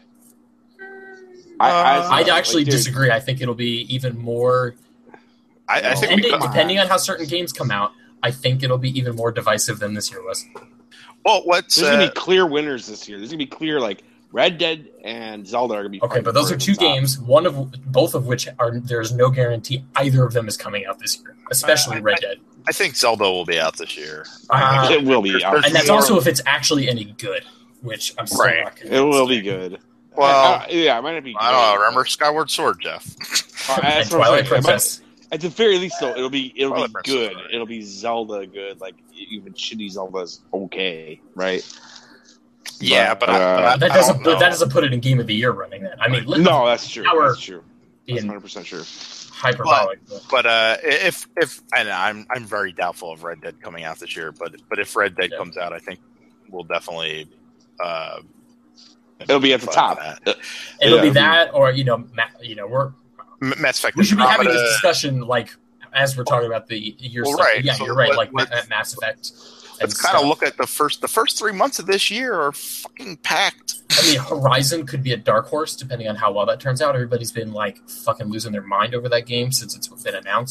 Uh, I'd like, actually dude, disagree. I think it'll be even more. I, I think Depending, because, depending on how certain games come out, I think it'll be even more divisive than this year was. well, what's There's gonna uh, be clear winners this year. There's gonna be clear like Red Dead and Zelda are gonna be Okay, fighting but those for are the two top. games. One of both of which are there's no guarantee either of them is coming out this year, especially Uh, Red Dead. I think Zelda will be out this year. Uh, It will be. There's- out. there's And that's more- also if it's actually any good, which I'm still Right. not It convinced. will be good. Well, Uh, yeah, it might not be. I don't know. good. Remember Skyward Sword, Jeff? Uh, And that's what I'm Twilight saying. It might- Princess. At the very least, though, it'll be it'll Twilight be Princess, good. alright. It'll be Zelda good. Like even shitty Zelda's okay, right? Yeah, but, I, uh, but I, That I doesn't don't know. that doesn't put it in game of the year running. Then I mean, let- No, that's true. Our- That's true. That's being one hundred percent true. hyperbolic. but- But uh, if if and I'm I'm very doubtful of Red Dead coming out this year. But but if Red Dead Yeah. comes out, I think we'll definitely. Uh, It'll be at the top. that. It'll Yeah. be that, or you know, Ma- you know, we're M- Mass Effect. we should be having Andromeda- this discussion like as we're talking about the year. Well, stuff. right. Yeah, So you're right. let- Like Ma- let's- Mass Effect. and Let's kind of stuff. look at the first the first three months of this year are fucking packed. I mean, Horizon could be a dark horse depending on how well that turns out. Everybody's been like fucking losing their mind over that game since it's been announced.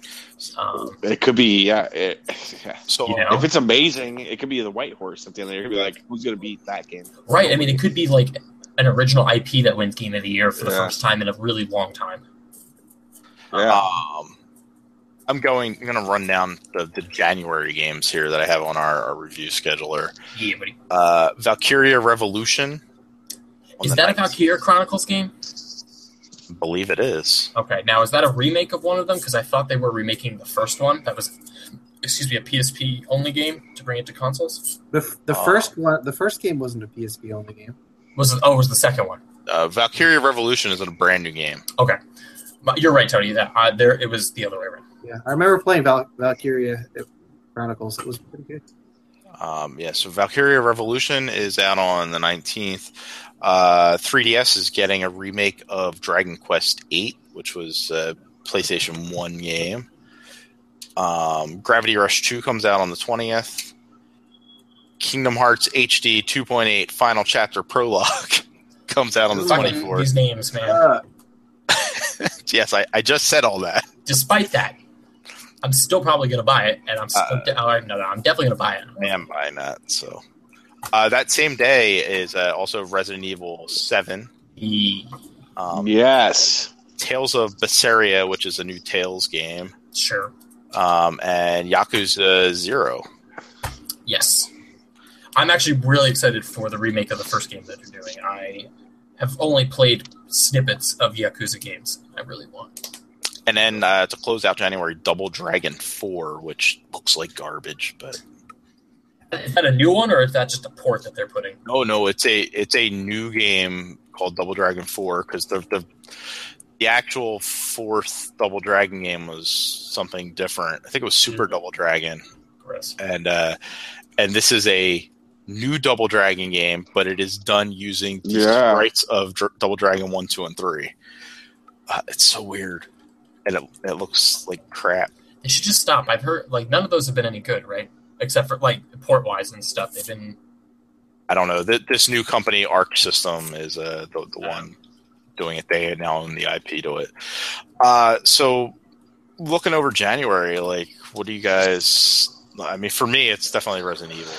Um, It could be, yeah. It, yeah. So You know? If it's amazing, it could be the White Horse at the end of the year. It could be like, who's going to beat that game? right. I mean, it could be like an original I P that wins Game of the Year for the Yeah. first time in a really long time. Yeah. Um, I'm going. I'm going to run down the, the January games here that I have on our, our review scheduler. Yeah, buddy. Uh, Valkyria Revolution. on Is the that a ninth. Valkyria Chronicles game? I believe it is. Okay, now is that a remake of one of them? Because I thought they were remaking the first one. That was, excuse me, a P S P only game to bring it to consoles. The the Oh. first one, the first game wasn't a P S P only game. Was it, oh, it was the second one? Uh, Valkyria Revolution is a brand new game. Okay, but you're right, Tony. That uh, there it was the other way around. Yeah, I remember playing Val- Valkyria Chronicles. It was pretty good. Um, yeah, so Valkyria Revolution is out on the nineteenth. Uh, three D S is getting a remake of Dragon Quest eight, which was a PlayStation one game. Um, Gravity Rush two comes out on the twentieth. Kingdom Hearts H D two point eight Final Chapter Prologue comes out on the Fucking twenty-fourth. these names, man. Uh, Yes, I, I just said all that. Despite that, I'm still probably going to buy it, and I'm still, Uh, de- oh, no, no, I'm definitely going to buy it. I am buying that. So uh, that same day is uh, also Resident Evil seven. E- Um, yes. Tales of Berseria, which is a new Tales game, Sure. um, and Yakuza Zero. Yes. I'm actually really excited for the remake of the first game that they're doing. I have only played snippets of Yakuza games. I really want. And then uh, to close out January, Double Dragon four, which looks like garbage, but Is that a new one, or is that just a port that they're putting? no, no, it's a it's a new game called Double Dragon four because the the the actual fourth Double Dragon game was something different. I think it was Super Double Dragon, Chris. and uh, and this is a new Double Dragon game, but it is done using the Yeah. sprites of Dr- Double Dragon one, two, and three. Uh, it's so weird, and it it looks like crap. They should just stop. I've heard like none of those have been any good, right? Except for like port wise and stuff. They've been I don't know. Th- This new company, Arc System, is uh, the, the one doing it. They now own the I P to it. Uh, so, looking over January, like, what do you guys? I mean, for me, it's definitely Resident Evil.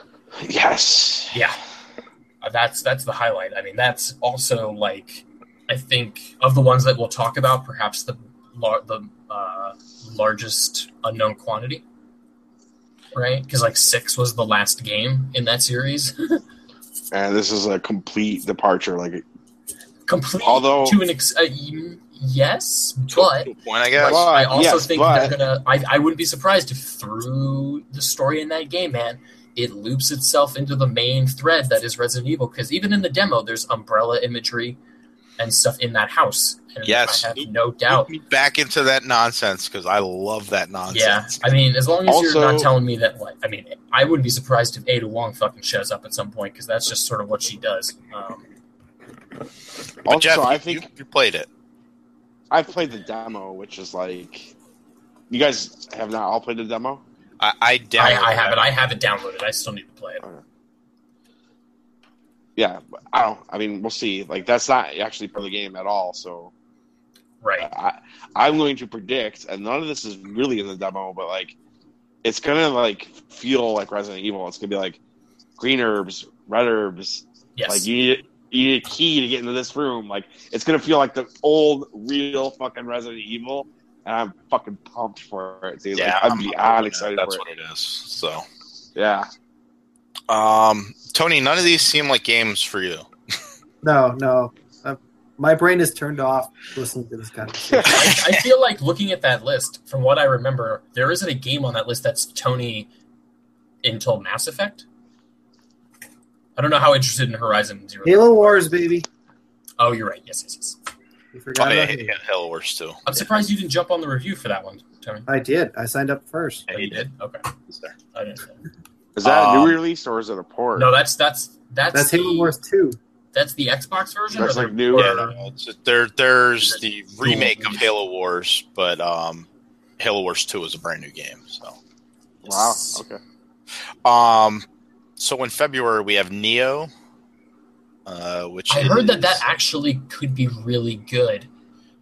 Yes. yeah. Uh, That's that's the highlight. I mean, that's also like I think of the ones that we'll talk about, perhaps the lar- the uh, largest unknown quantity, right? Because like six was the last game in that series. And this is a complete departure. Like, Complete Although- to an ex- uh, y- yes, To, but to a point, I guess. Well, I also yes, think but- they're gonna. I, I wouldn't be surprised if through the story in that game, man, it loops itself into the main thread that is Resident Evil. Because even in the demo, there's umbrella imagery and stuff in that house. And Yes. I have no doubt. Put me back into that nonsense because I love that Yeah, nonsense. I mean, as long as you're Also- not telling me that, like, I mean, I wouldn't be surprised if Ada Wong fucking shows up at some point because that's just sort of what she does. Um, But also, Jeff, I you, think you, you played it. I've played the demo, which is like, you guys have not all played the demo. I, I I, downloaded I have it. it. I have it downloaded. I still need to play it. Yeah, but I don't. I mean, we'll see. Like, that's not actually part of the game at all. So, Right. I, I'm going to predict, and none of this is really in the demo, but like, it's gonna like feel like Resident Evil. It's gonna be like green herbs, red herbs. Yes. Like you need, you need a key to get into this room. Like, it's gonna feel like the old, real fucking Resident Evil, and I'm fucking pumped for it, dude. Yeah, like, I'm, I'm beyond hoping excited That's for it. what it is. So, Yeah. um, Tony, none of these seem like games for you. no, no. Uh, my brain is turned off listening to this kind of shit. I, I feel like looking at that list, from what I remember, there isn't a game on that list that's Tony until Mass Effect. I don't know how interested in Horizon Zero. Halo Wars, baby. Oh, you're right. Yes, yes, yes. You Oh, forgot yeah, about yeah, Halo. Halo Wars too. I'm surprised you didn't jump on the review for that one, Tony. I did. I signed up first. Yeah, Oh, he you did? Okay. He's there. I didn't know. Is that a Um, new release or is it a port? No, that's that's that's That's the, Halo Wars two. That's the Xbox version. That's or like the, new. or- Yeah, no, no, it's, there, there's Is it the dual remake of release? Halo Wars, but um, Halo Wars two is a brand new game. So, Wow. Okay. um, so in February we have Neo, uh, which I heard that is- that actually could be really good.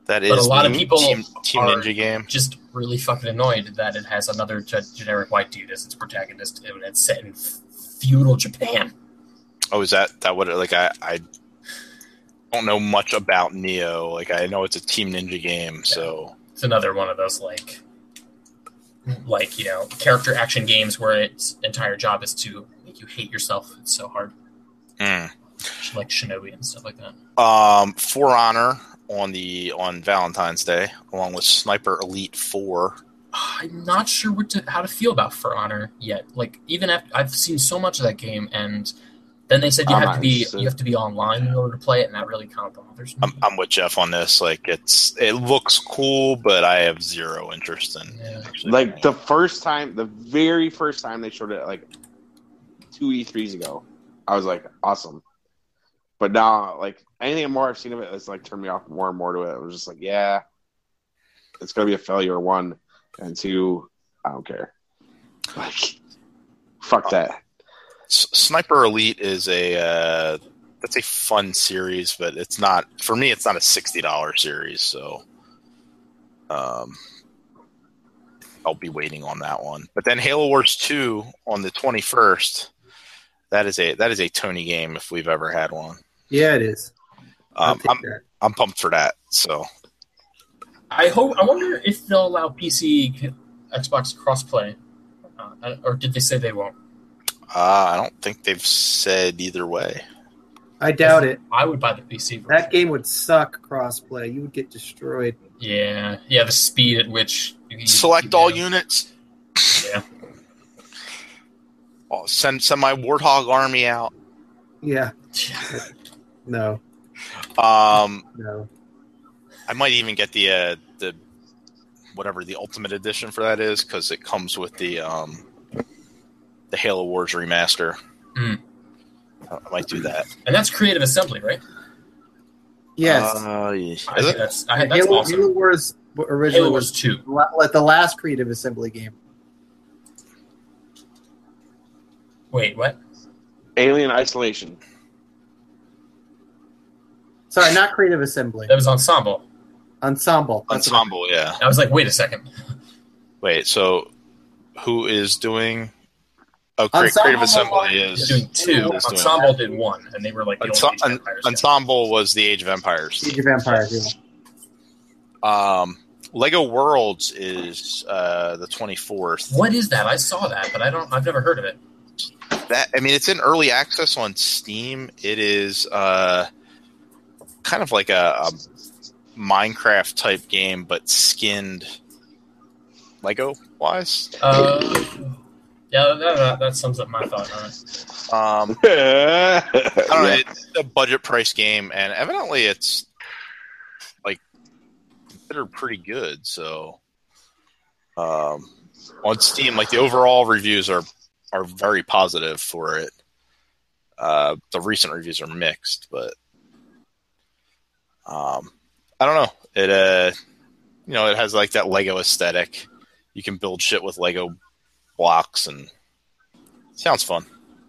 That is But a lot of the people Team, Team are Ninja game. just really fucking annoyed that it has another ge- generic white dude as its protagonist, and it's set in f- feudal Japan. Oh, is that that what? Like I, I don't know much about Neo. Like I know it's a Team Ninja game, so It's another one of those like, like you know, character action games where its entire job is to make you hate yourself. It's so hard, mm. like Shinobi and stuff like that. um, For Honor on the on Valentine's Day, along with Sniper Elite Four. I'm not sure what to how to feel about For Honor yet. Like even after, I've seen so much of that game, and then they said you I'm have not to be interested. you have to be online in order to play it, and that really kind of bothers me. I'm, I'm with Jeff on this. Like it's it looks cool, but I have zero interest in Yeah. actually Like playing the it. first time, the very first time they showed it, like two E threes ago, I was like, awesome. But now, like anything more I've seen of it, it's like turned me off more and more to it. I was just like, yeah, it's gonna be a failure. One and two, I don't care. Like, fuck that. S- Sniper Elite is a uh, that's a fun series, but it's not for me. It's not a sixty dollar series, so um, I'll be waiting on that one. But then Halo Wars two on the twenty first. That is a that is a Tony game if we've ever had one. Yeah, it is. I'll Um, take I'm that. I'm pumped for that. So I hope. I wonder if they'll allow P C, Xbox crossplay, uh, or did they say they won't? uh, I don't think they've said either way. I doubt it. I would buy the P C version. That game would suck crossplay. You would get destroyed. Yeah, yeah. The speed at which you, Select you all know, units. Yeah, Oh, send send my Warthog army out. Yeah. No. Um, No. I might even get the uh, the whatever the Ultimate Edition for that is because it comes with the um, the Halo Wars remaster. Mm. I might do that. and that's Creative Assembly, right? Yes. Uh, yeah. I Is think it? that's I, that's Halo, awesome. Halo Wars originally Halo Wars was two. la- like the last Creative Assembly game. Wait, what? Alien Isolation. Sorry, not Creative Assembly. That was Ensemble. Ensemble. That's what I- Ensemble, yeah. I was like, wait a second. Wait, so who is doing? Oh, Cre- Ensemble Creative Assembly one He's is. doing two. is doing- Ensemble did one, and they were like the Ense- only Age of en- Empires guys. Ensemble was the Age of Empires. Age of Empires. Yeah. Um, Lego Worlds is uh, the twenty fourth. What is that? I saw that, but I don't. I've never heard of it. That I mean, it's in early access on Steam. It is uh, kind of like a, a Minecraft type game, but skinned Lego wise. Uh, yeah, that, that, that sums up my thought on it. Um, I I don't know. It's a budget price game, and evidently it's like considered pretty good. So um, on Steam, like the overall reviews are are very positive for it. Uh, the recent reviews are mixed, but um, I don't know. It uh, you know, it has like that Lego aesthetic. You can build shit with Lego blocks, and it sounds fun.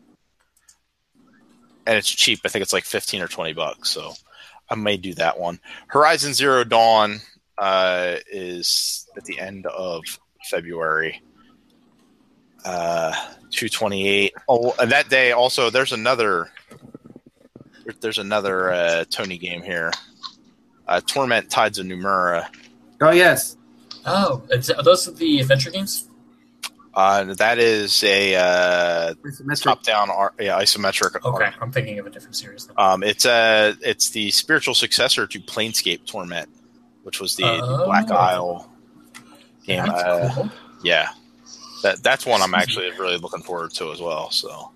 And it's cheap. I think it's like fifteen or twenty bucks. So I may do that one. Horizon Zero Dawn uh, is at the end of February. Uh, two twenty-eight. Oh, and that day also there's another there's another uh, Tony game here. Uh, Torment Tides of Numera. Oh yes. Oh, it's, are those the adventure games? Uh, that is a uh, Isometric. top-down, ar- yeah, isometric. Okay, art. I'm thinking of a different series. Then. Um, it's uh, it's the spiritual successor to Planescape Torment, which was the Oh. Black Isle game. That's Uh, cool. yeah, that that's one I'm actually really looking forward to as well. So,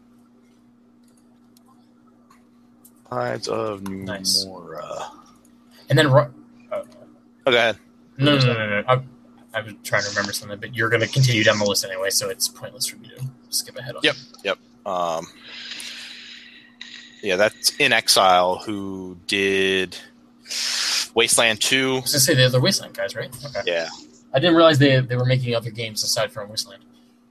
Tides of Nice. Numera. And then, Ro- uh, Oh, go ahead. no, no, no, no, no. I, I was trying to remember something, but you're going to continue down the list anyway, so it's pointless for me to skip ahead on. Yep. Yep. Um, yeah, that's In Exile, who did Wasteland two. I was going to say the other Wasteland guys, right? Okay. Yeah. I didn't realize they they were making other games aside from Wasteland.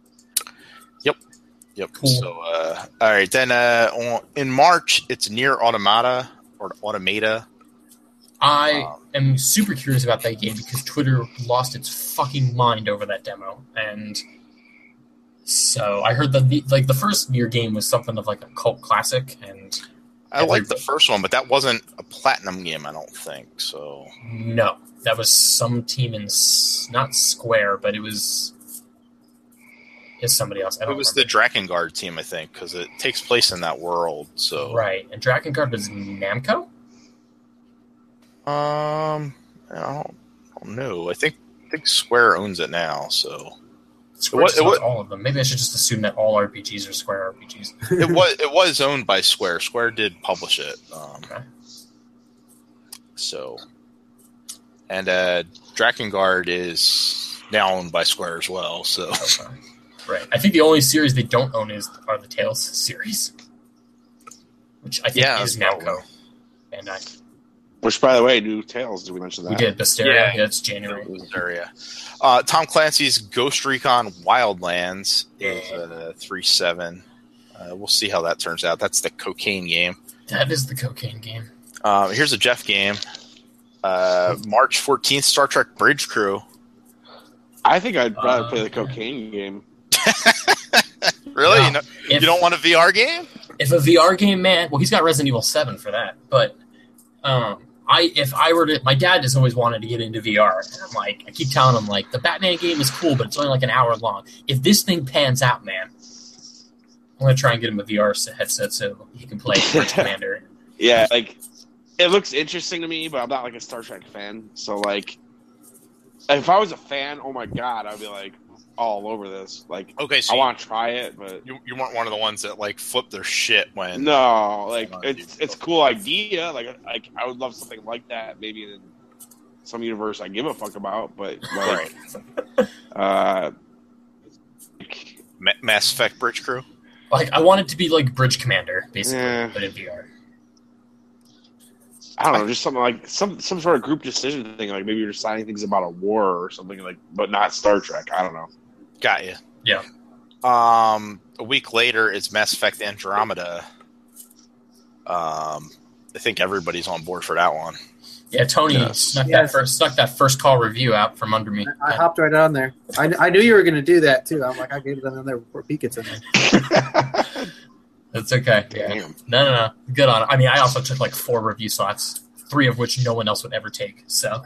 Yep. Cool. So, uh, all right. Then uh, on, in March, it's Near Automata or Automata. I Um, am super curious about that game because Twitter lost its fucking mind over that demo, and so I heard that the, like the first Nier game was something of like a cult classic, and I liked the first one, but that wasn't a platinum game, I don't think. So no, that was some team in S- not Square, but it was is somebody else. I don't it was remember. the Drakengard team, I think, because it takes place in that world. So Right, and Drakengard was Namco. Um, I don't, I don't know. I think I think Square owns it now. So Square It wa- just it wa- owns all of them. Maybe I should just assume that all R P Gs are Square R P Gs. it was it was owned by Square. Square did publish it. Um, Okay. So, and uh, Drakengard is now owned by Square as well. So Okay. Right. I think the only series they don't own is are the Tales series, which I think Yeah, is that's Namco. And I, Which, by the way, new Tales. Did we mention that? we did Mysteria. Yeah. Yeah, it's January. area. Uh, Tom Clancy's Ghost Recon Wildlands is uh, three seven. Uh, we'll see how that turns out. That's the cocaine game. That is the cocaine game. Uh, here's a Jeff game. Uh, March fourteenth, Star Trek Bridge Crew. I think I'd rather Uh, play the cocaine game. Really? No. You, know, If, you don't want a V R game? if a V R game, man, well, he's got Resident Evil seven for that. But um, I, if I were to, my dad has always wanted to get into V R, and I'm like, I keep telling him like the Batman game is cool, but it's only like an hour long. If this thing pans out, man, I'm gonna try and get him a V R headset so he can play Bridge Commander. Yeah, like it looks interesting to me, but I'm not like a Star Trek fan. So like, if I was a fan, oh my god, I'd be like all over this. Like, Okay, so I want to try it, but you, you weren't one of the ones that like flip their shit when. no, like Come on, it's dude. it's a cool idea. Like, like I would love something like that, maybe in some universe I give a fuck about. But like, uh, Ma- Mass Effect Bridge Crew. Like I want it to be like Bridge Commander, basically, Yeah. but in V R. I don't know, just something like some some sort of group decision thing. Like maybe you're deciding things about a war or something like, but not Star Trek. I don't know. Got you. Yeah. Um, a week later, it's Mass Effect Andromeda. Um, I think everybody's on board for that one. Yeah, Tony Yes. snuck Yes. that first snuck that first call review out from under me. I hopped right on there. I, I knew you were going to do that too. I'm like, I gave it in there before P gets in there. That's okay. Yeah. Damn. No, no, no. Good on it. I mean, I also took like four review slots, three of which no one else would ever take. So,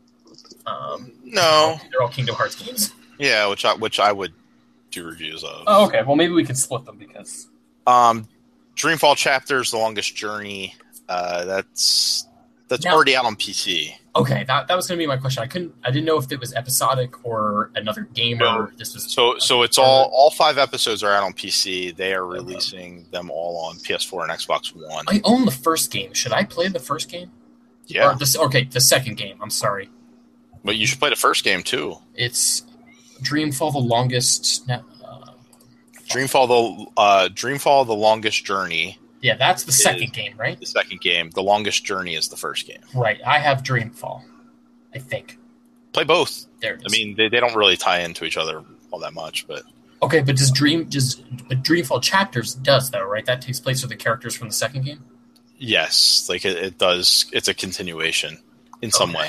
um, No, they're all Kingdom Hearts games. yeah, which I which I would do reviews of. Oh, okay. Well, maybe we could split them because Um, Dreamfall Chapters: The Longest Journey. Uh, that's that's Now- already out on P C. okay, that, that was going to be my question. I couldn't. I didn't know if it was episodic or another game No. or this was So so it's all all five episodes are out on P C. They are releasing them all on P S four and Xbox One. I own the first game. Should I play the first game? Yeah, Or the, okay, the second game. I'm sorry. but you should play the first game too. It's Dreamfall: The Longest. Uh, Dreamfall the uh, Dreamfall: The Longest Journey. yeah, that's the Is- second game, right? The second game. The Longest Journey is the first game. Right. I have Dreamfall. I think. Play both. There it is. I mean, they, they don't really tie into each other all that much, but okay, but does Dream does but Dreamfall Chapters does though, right? That takes place with the characters from the second game. yes, like it, it does. It's a continuation in some Okay. way.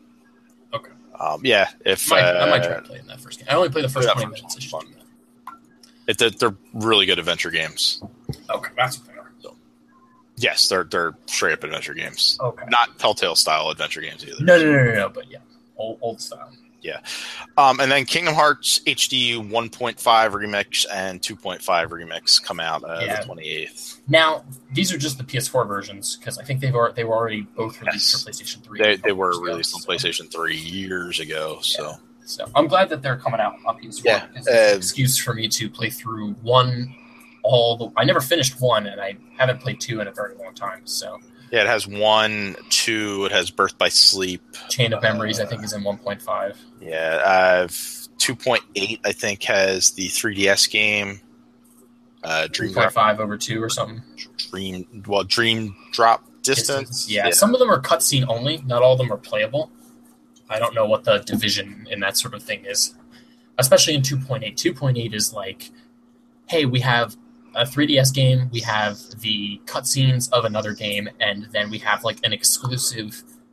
Okay. Um, yeah, if Might, I might uh, try playing that first game. I only played the first that twenty first minutes. I should one's do that. it, they're, they're really good adventure games. Okay, that's what they are. Yes, they're they're straight up adventure games, Okay. not Telltale style adventure games either. No, no, no, no, no, but yeah, old old style. Um, and then Kingdom Hearts H D one point five remix and two point five remix come out uh, Yeah. the twenty-eighth. Now these are just the P S four versions because I think they've already, they were already both released Yes. for PlayStation three. They a they couple were years ago, released on so- PlayStation three years ago. So So I'm glad that they're coming out on P S four. Yeah, because it's an uh, excuse for me to play through one. All the I never finished one, and I haven't played two in a very long time. So yeah, it has one, two. It has Birth by Sleep. Chain of Memories, I think, is in one point five. Yeah, uh, two point eight. I think has the three D S game. Uh, three Dream point Drop, five over two or something. Dream well, Dream Drop Distance. Yeah, some of them are cutscene only. Not all of them are playable. I don't know what the division in that sort of thing is, especially in two point eight. two point eight is like, hey, we have a three D S game, we have the cutscenes of another game, and then we have like an exclusive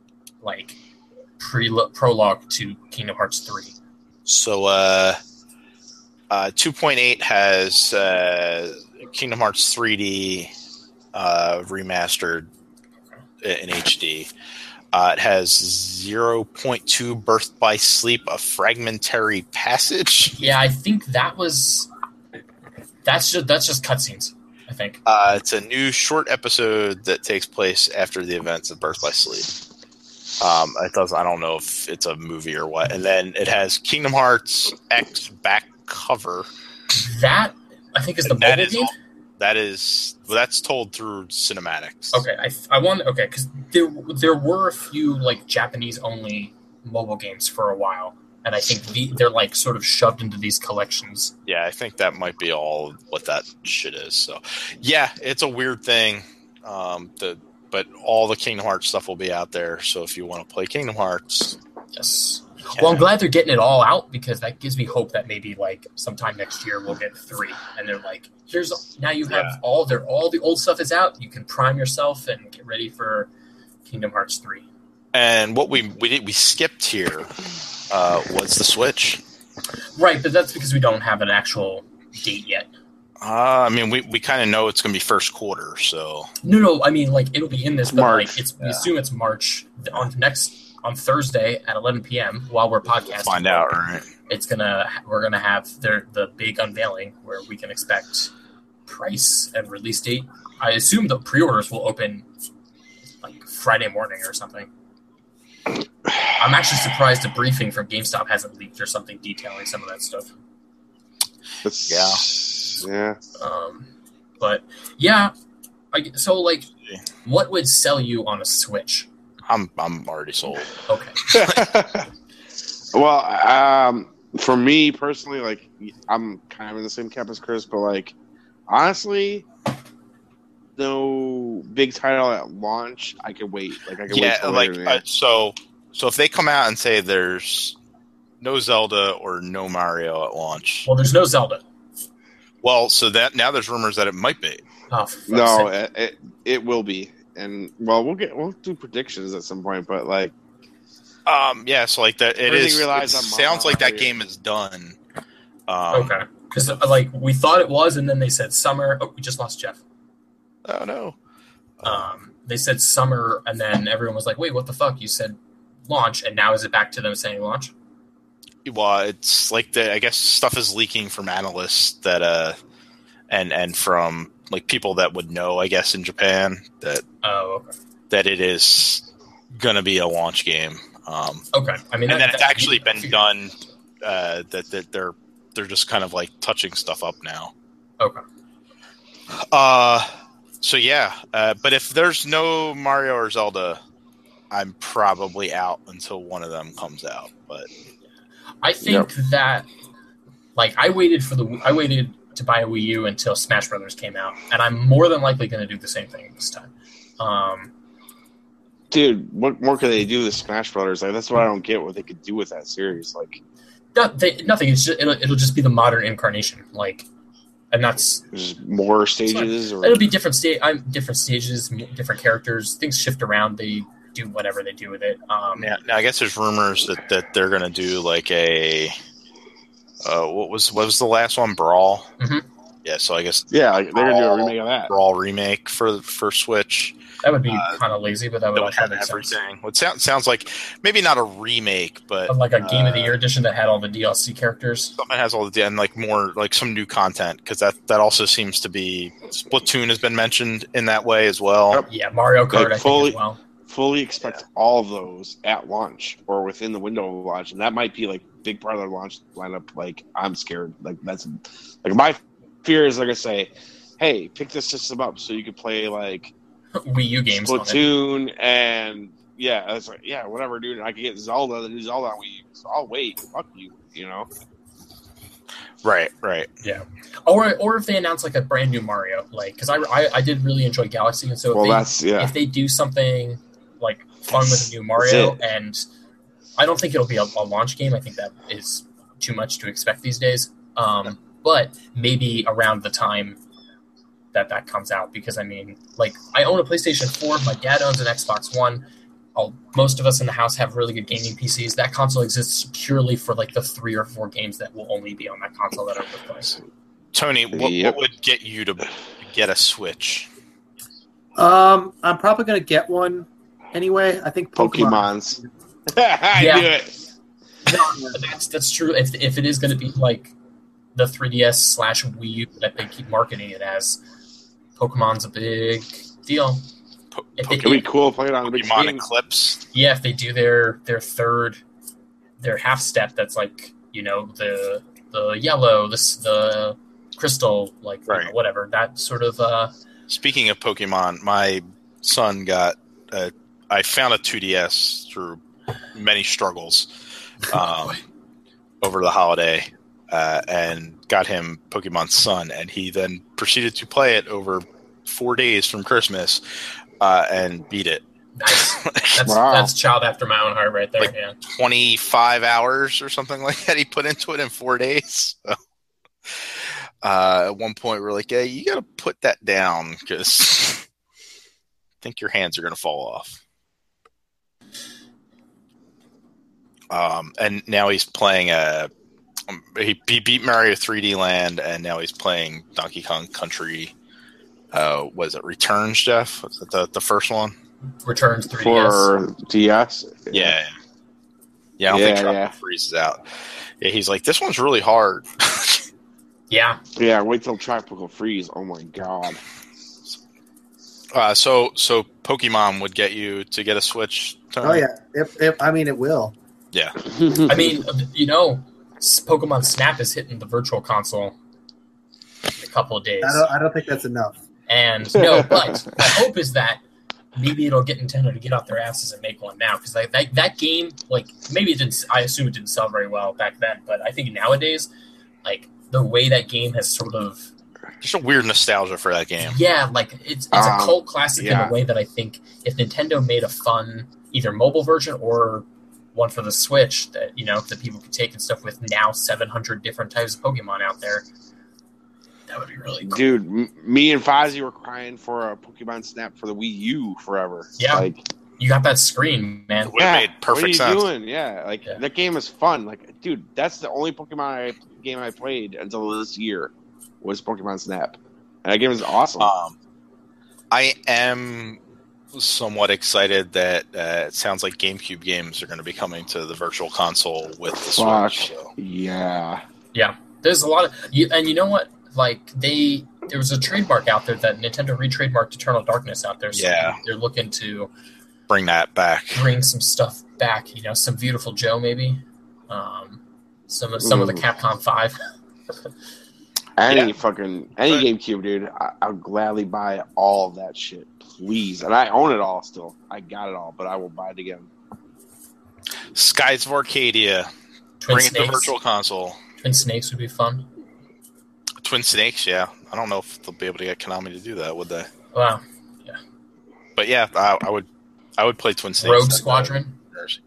like pre prologue to Kingdom Hearts three. So, uh, uh, two point eight has uh, Kingdom Hearts three D uh, remastered in H D. Uh, it has zero point two Birth by Sleep, a fragmentary passage. Yeah, I think that was that's just that's just cutscenes. I think uh, it's a new short episode that takes place after the events of Birth by Sleep. Um, it does. I don't know if it's a movie or what. And then it has Kingdom Hearts X back cover. That I think is the that mobile is game. all, that is well, that's told through cinematics. Okay, I I want okay because there there were a few like Japanese only mobile games for a while, and I think the, they're like sort of shoved into these collections. Yeah, I think that might be all what that shit is. So, yeah, it's a weird thing. Um, the but all the Kingdom Hearts stuff will be out there. So if you want to play Kingdom Hearts, Yes. Well, I'm glad they're getting it all out because that gives me hope that maybe like sometime next year we'll get three, and they're like, "Here's now you have Yeah. all their all the old stuff is out. You can prime yourself and get ready for Kingdom Hearts three." And what we we did we skipped here uh, was the Switch. Right, but that's because we don't have an actual date yet. Uh, I mean, we, we kind of know it's going to be first quarter, so No, no, I mean like it'll be in this, but March. like it's we Yeah. assume it's March on next on Thursday at eleven p.m. while we're podcasting. find out, right? It's gonna we're gonna have their the big unveiling where we can expect price and release date. I assume the pre-orders will open like Friday morning or something. I'm actually surprised a briefing from GameStop hasn't leaked or something detailing some of that stuff. It's, yeah. Um, but yeah, I, so like, what would sell you on a Switch? I'm I'm already sold. Okay, Yeah. Well, um, for me personally, like I'm kind of in the same camp as Chris, but like honestly, no big title at launch. I could wait. Like I could wait. Yeah, till like later, uh, man. so. So if they come out and say there's no Zelda or no Mario at launch, well, there's no Zelda. well, so that now there's rumors that it might be. Oh, for fuck's No, sake. it, it it will be, and well, we'll get we'll do predictions at some point, but like Um, yeah, so like that, it Everything is. It relies on sounds like that Mario. game is done. Um, Okay, because like we thought it was, and then they said summer. Oh, we just lost Jeff. Oh no. Um, they said summer, and then everyone was like, "Wait, what the fuck?" You said launch, and now is it back to them saying launch? Well, it's like the I guess stuff is leaking from analysts that uh, and and from like people that would know, I guess, in Japan that Oh, okay. that it is gonna be a launch game. Um, Okay, I mean, and that- then it's that- actually been done. Uh, that that they're they're just kind of like touching stuff up now. Okay. Uh, so yeah. Uh, but if there's no Mario or Zelda, I'm probably out until one of them comes out. But I think that, like, I waited for the I waited to buy a Wii U until Smash Brothers came out, and I'm more than likely going to do the same thing this time. Um, dude, what more could they do with Smash Brothers? Like that's what I don't get. What they could do with that series, like not, they, nothing. It's just, it'll, it'll just be the modern incarnation, like, and that's there's more stages, or it'll be different state. I'm different stages, m- different characters. Things shift around. They do whatever they do with it. Um, now, now I guess there's rumors that, that they're gonna do like a uh, what was what was the last one? Brawl. Mhm. Yeah. So I guess yeah, like, they're gonna do a remake of that. Brawl remake for for Switch. That would be Uh, kind of lazy, but that would That would also have make sense. everything. What sounds sounds like maybe not a remake, but But like a Game of the uh, Year edition that had all the D L C characters. something that has all the and like more like some new content because that that also seems to be Splatoon has been mentioned in that way as well. Yep. Yeah, Mario Kart, Like, I think, fully- as well. Fully expect all of those at launch or within the window of launch, and that might be like big part of their launch lineup. Like I'm scared. Like that's like my fear is they're gonna say, "Hey, pick this system up so you can play like Wii U games on it. Splatoon and yeah, it's like yeah, whatever, dude. I can get Zelda, the new Zelda on Wii U, so I'll wait. Fuck you, you know." Right, right. Or or if they announce like a brand new Mario, like because I, I I did really enjoy Galaxy, and so if Well, they that's yeah. if they do something like fun with a new Mario, That's and I don't think it'll be a, a launch game. I think that is too much to expect these days. Um, but maybe around the time that that comes out, because I mean, like I own a PlayStation four, my dad owns an Xbox One. all, most of us in the house have really good gaming P Cs. That console exists purely for like the three or four games that will only be on that console that are worth playing. Tony, what, Yep. what would get you to get a Switch? Um, I'm probably gonna get one anyway. I think Pokemon. Pokemons. I Yeah. knew it. No, that's that's true. If if it is going to be like the three D S slash Wii U that they keep marketing it as, Pokemon's a big deal. Po- If they, It'd be cool playing on a big Pokemon screen. Eclipse. yeah, if they do their their third, their half step, that's like you know the the yellow, this the crystal, like you know, Right. whatever that sort of. Uh, Speaking of Pokemon, my son got. A, I found a two D S through many struggles um, over the holiday, uh, and got him Pokemon Sun, and he then proceeded to play it over four days from Christmas uh, and beat it. nice. That's Wow. that's child after my own heart right there. Like- yeah. twenty-five hours or something like that he put into it in four days. So, uh, at one point, we're like, "Yeah, you got to put that down because I think your hands are going to fall off." Um, and now he's playing a. Um, he, he beat Mario three D Land, and now he's playing Donkey Kong Country. Uh, was it Returns, Jeff? Was it the the first one? Returns three D S. For D S. Yeah. Yeah, I don't Yeah, think Tropical yeah. Freeze is out. Yeah, he's like, this one's really hard. Yeah. Yeah, wait till Tropical Freeze. Oh my god. uh, so, so Pokemon would get you to get a Switch. Tony? Oh yeah, if, if, I mean it will. Yeah. I mean, you know, s- Pokemon Snap is hitting the Virtual Console in a couple of days. I don't. I don't think that's enough. And no, but my hope is that maybe it'll get Nintendo to get out their asses and make one now, because like that, that game, like maybe it didn't. I assume it didn't sell very well back then, but I think nowadays, like the way that game has sort of, Just a weird nostalgia for that game. yeah, like it's it's Um, a cult classic in yeah. a way that I think if Nintendo made a fun either mobile version or one for the Switch that you know that people could take and stuff with now seven hundred different types of Pokemon out there, that would be really cool. Dude, m- me and Fozzie were crying for a Pokemon Snap for the Wii U forever. Yeah. Like, You got that screen, man. It would have made perfect what are you sense. doing? Yeah, like Yeah. that game is fun. Like, dude, that's the only Pokemon I, game I played until this year was Pokemon Snap, and that game is awesome. Um, I am somewhat excited that uh, it sounds like GameCube games are going to be coming to the Virtual Console with the Fuck Switch. So. yeah, There's a lot of you, and you know what? Like they, there was a trademark out there that Nintendo re-trademarked Eternal Darkness out there. So Yeah. they're looking to Bring that back. bring some stuff back. You know, some Beautiful Joe maybe, um, some of some of the Ooh. Capcom Five. any Yeah. fucking any Right. GameCube, dude, I, I'll gladly buy all of that shit, please. And I own it all still. I got it all, but I will buy it again. Skies of Arcadia. Twin Bring it to Snakes. Virtual Console. Twin Snakes would be fun. Twin Snakes, yeah. I don't know if they'll be able to get Konami to do that, would they? Wow. But yeah, I, I would. I would play Twin Snakes. Rogue That- Squadron.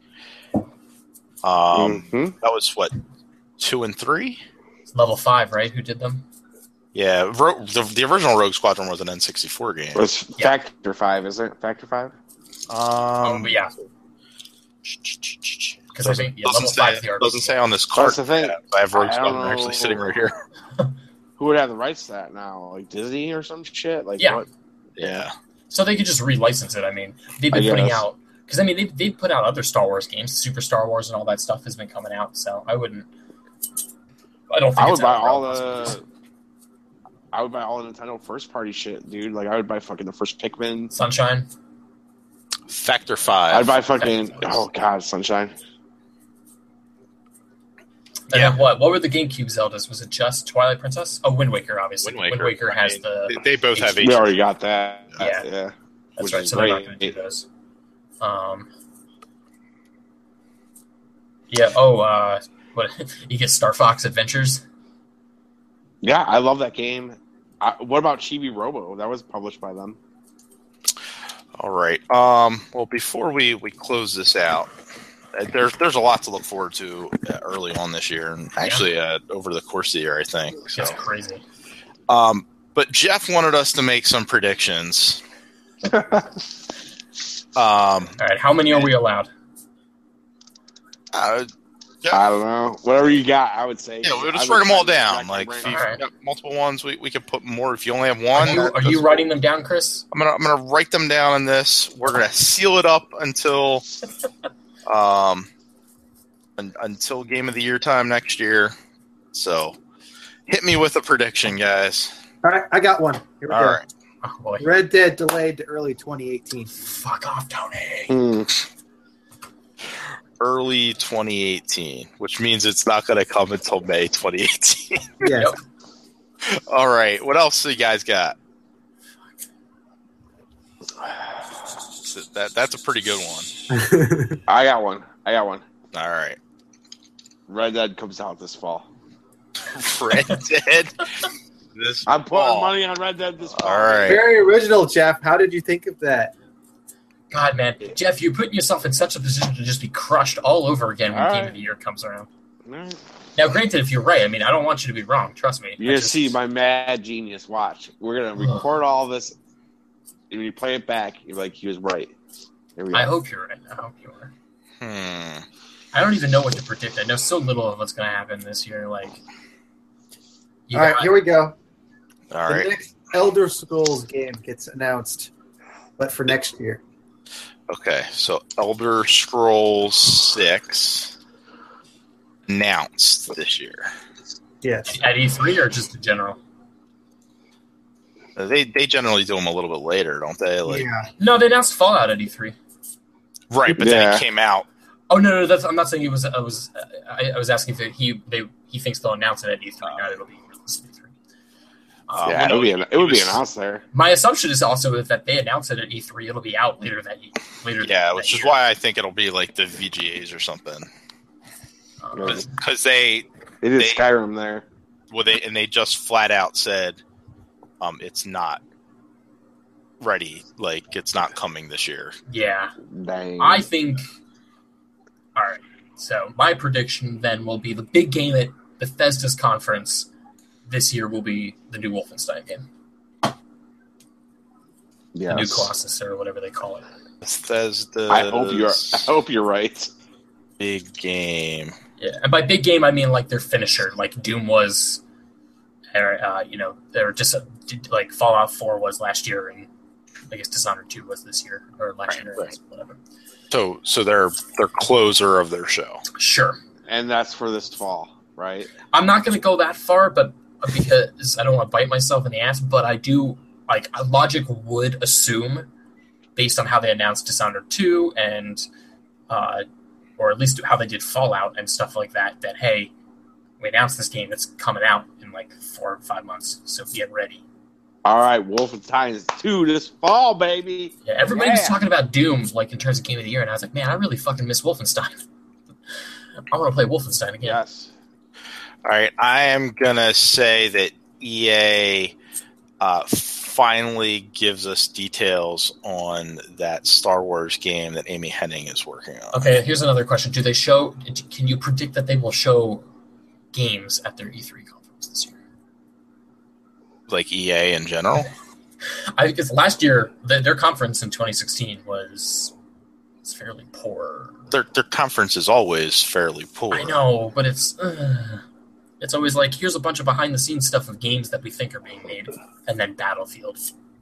Um, Mhm. that was what two and three. Level Five, right? Who did them? Yeah, Ro- the, the original Rogue Squadron was an N sixty-four game. It's Yeah. Factor Five, is it? Factor Five? Oh, Um, but yeah. Because I doesn't, think yeah, doesn't level say, five is the R P G. doesn't say on this card. That's the thing. Yeah, I have Rogue I don't Squadron actually know. sitting right here. Who would have the rights to that now? Like Disney or some shit? Like Yeah. what? Yeah, So they could just relicense it. I mean, they've I been putting guess. out because I mean they've they've put out other Star Wars games, Super Star Wars, and all that stuff has been coming out. So I wouldn't. I don't think I would it's buy out of all realm possibilities. the. I would buy all the Nintendo first party shit, dude. Like I would buy fucking the first Pikmin. Sunshine. Factor Five. I'd buy fucking. Factor Oh god, Sunshine. And Yeah. then what? What were the GameCube Zeldas? Was it just Twilight Princess? Oh, Wind Waker, obviously. Wind Waker. I has mean, the. They, they both have H D. H We D. already got that. Yeah. yeah. That's which right. is So they're not great. going to do those. Um. Yeah. Oh. Uh. What? You get Star Fox Adventures. Yeah, I love that game. I, what about Chibi Robo? That was published by them. All right. Um, well, before we, we close this out, uh, there's there's a lot to look forward to uh, early on this year, and actually uh, over the course of the year, I think. So, It's crazy. um, but Jeff wanted us to make some predictions. Um, All right, how many are we allowed? uh, I don't know. Whatever you got, I would say. yeah, we'll just I write would them all try to down. rack my Like, brain. if you've Alright. got multiple ones, we, we can put more. If you only have Are one, you, that- are you that's writing them down, Chris? I'm gonna I'm gonna write them down in this. We're gonna seal it up until um un, until game of the year time next year. So hit me with a prediction, guys. All right, I got one. Here we All go. right. Oh boy. Red Dead delayed to early twenty eighteen. Fuck off, Tony. Hmm. Early twenty eighteen, which means it's not gonna come until May twenty eighteen. Yes. All right. What else do you guys got? That that's a pretty good one. I got one. I got one. All right. Red Dead comes out this fall. Red Dead. This I'm putting fall. money on Red Dead this fall. All right. Very original, Jeff. How did you think of that? God, man. Jeff, you're putting yourself in such a position to just be crushed all over again when All Game right. of the Year comes around. All right. Now, granted, if you're right, I mean, I don't want you to be wrong. Trust me. You're I gonna just- see my mad genius. Watch. We're gonna record all this, and when you play it back, you're like, he was right. Here we go. I hope you're right. I hope you are. Hmm. I don't even know what to predict. I know so little of what's going to happen this year. Like, you All right, got- here we go. All the right. next Elder Scrolls game gets announced, but for next year. Okay. So Elder Scrolls six announced this year. Yes. at E three or just in general? They they generally do them a little bit later, don't they? Like, yeah. No, they announced Fallout at E three. right, but then Yeah. it came out. Oh no, no, that's, I'm not saying it was. I was. I, I was asking if he they he thinks they'll announce it at E three. Not it'll be released at E three. Uh, yeah, well, it no, would be an, it would be was- announced there. My assumption is also that they announce it at E three, it'll be out later that ye- later. Yeah, that which is year. why I think it'll be like the V G As or something, Uh, because they They did They- Skyrim there. well they and they just flat out said, um, it's not ready. Like it's not coming this year. yeah, Dang. I think. All right. So my prediction then will be the big game at Bethesda's conference this year will be the new Wolfenstein game, yes. the new Colossus or whatever they call it. Bethesda. I hope you're. I hope you're right. big game. Yeah, and by big game I mean like their finisher, like Doom was, or uh, you know, they're just uh, like Fallout Four was last year, and I guess Dishonored Two was this year or last Right, year, right. whatever. So so they're they're closer of their show. Sure, And that's for this fall, right? I'm not going to go that far, but because I don't want to bite myself in the ass, but I do like logic would assume, based on how they announced Dishonored Two and, uh, or at least how they did Fallout and stuff like that, that hey, we announced this game that's coming out in like four or five months, so get ready. All right, Wolfenstein two this fall, baby. Yeah, everybody was Yeah. talking about Doom like in terms of game of the year, and I was like, man, I really fucking miss Wolfenstein. I want to play Wolfenstein again. Yes. All right, I am gonna say that E A uh, finally gives us details on that Star Wars game that Amy Hennig is working on. Okay, here's another question: do they show? Can you predict that they will show games at their E three conference this year? Like E A in general. I because last year the, their conference in twenty sixteen was was fairly poor. Their their conference is always fairly poor. I know, but it's uh, it's always like here's a bunch of behind the scenes stuff of games that we think are being made, and then Battlefield.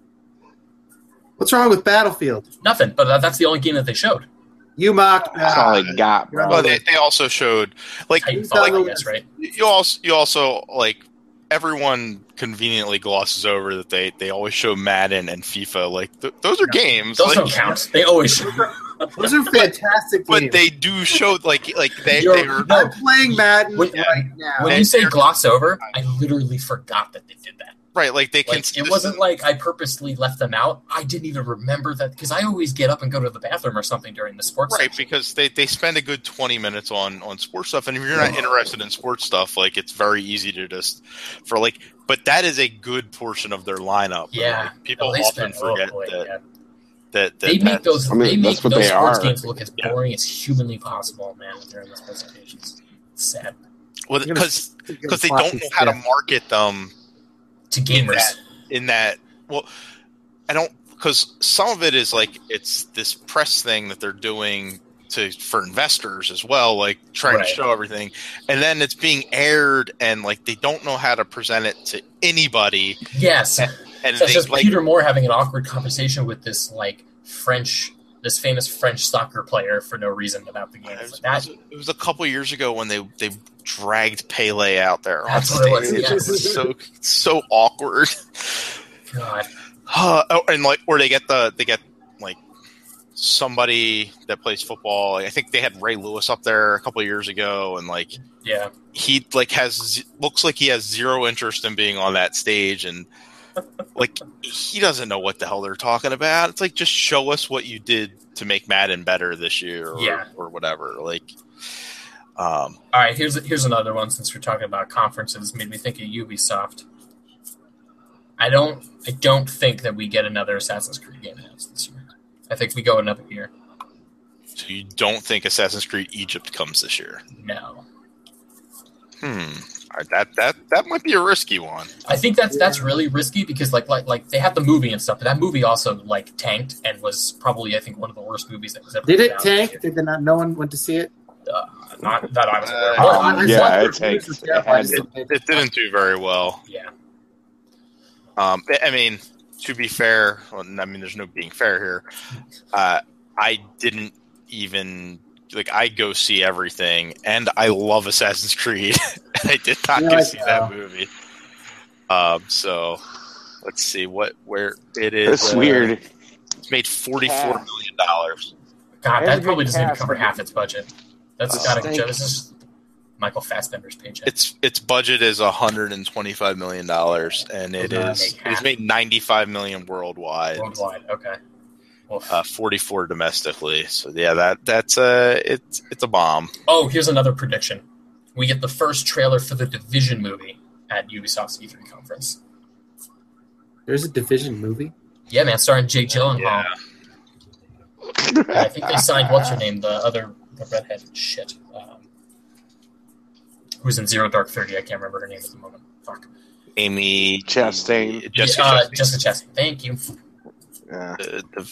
What's wrong with Battlefield? Nothing, but that, that's the only game that they showed. You mocked That's that. all I got, bro. Well, they, they also showed like Titanfall, I guess, right? you also you also like everyone conveniently glosses over that they they always show Madden and FIFA. Like th- those are games. Those like, don't count. They always show. Those are fantastic But games. they do show like like they You're- they're no. I'm playing Madden When- right now. When you say gloss over, I literally forgot that they did that. right. Like they can. Like, it wasn't like I purposely left them out. I didn't even remember that because I always get up and go to the bathroom or something during the sports. right section. because they, they spend a good twenty minutes on on sports stuff, and if you're not interested in sports stuff, like it's very easy to just for like. But that is a good portion of their lineup. Yeah, Like, people They often spend- oh, forget boy, that, yeah. that that They make that's- those. I mean, they make that's what those they sports are. games look as Yeah. boring as humanly possible, man. During those presentations, it's sad well You're gonna- because because they don't know how to market them to gamers. in that in that well I don't because some of it is like it's this press thing that they're doing to for investors as well, like trying Right. to show everything, and then it's being aired, and like they don't know how to present it to anybody, Yes. and So they it's just like Peter Moore having an awkward conversation with this like French, this famous French soccer player for no reason about the game. it It's was, like that. it was a couple years ago when they they dragged Pele out there. That's on what it was, stage. yes. It was so so awkward. God. Uh, oh, and like, or they get the they get like somebody that plays football. I think they had Ray Lewis up there a couple of years ago, and like Yeah. he like has looks like he has zero interest in being on that stage, and like he doesn't know what the hell they're talking about. It's like, just show us what you did to make Madden better this year, or, Yeah. or whatever. Like, um, All right. Here's here's another one. Since we're talking about conferences, made me think of Ubisoft. I don't I don't think that we get another Assassin's Creed game announced this year. I think we go another year. so you don't think Assassin's Creed Egypt comes this year? No. Hmm. All right, that that that might be a risky one. I think that's that's really risky because like like like they have the movie and stuff, but that movie also like tanked and was probably I think one of the worst movies that was ever. Did put it out. tank? Did they not? No one went to see it. Uh, not that I was aware of. Uh, Oh, I- I yeah, saw the it reviews tanked. was It terrible. I had just to. didn't pay It attention. didn't do very well. Yeah. Um, I mean, to be fair, well, I mean, there's no being fair here. Uh, I didn't even like. I go see everything, and I love Assassin's Creed. I did not Yeah, go I see know. that movie. Um, so let's see what where it is. It's uh, weird. It's made forty-four million dollars. God, There's that a probably good doesn't even cast. cover half its budget. That's Oh, got to. thank- This is Michael Fassbender's paycheck. Its its budget is one hundred and twenty-five million dollars, and it Does not is make it has half. made ninety-five million worldwide. Worldwide. Okay. Well, Uh, forty-four domestically. So yeah, that that's a it's it's a bomb. oh, here's another prediction. We get the first trailer for the Division movie at Ubisoft's E three conference. There's a Division movie. Yeah, man, starring Jake Gyllenhaal. Yeah. And I think they signed what's her name, the other the redhead shit, um, who's in Zero Dark Thirty. I can't remember her name at the moment. Fuck. Amy Chastain. Jessica uh, Chastain. Jessica Chastain. Thank you. Yeah. The, the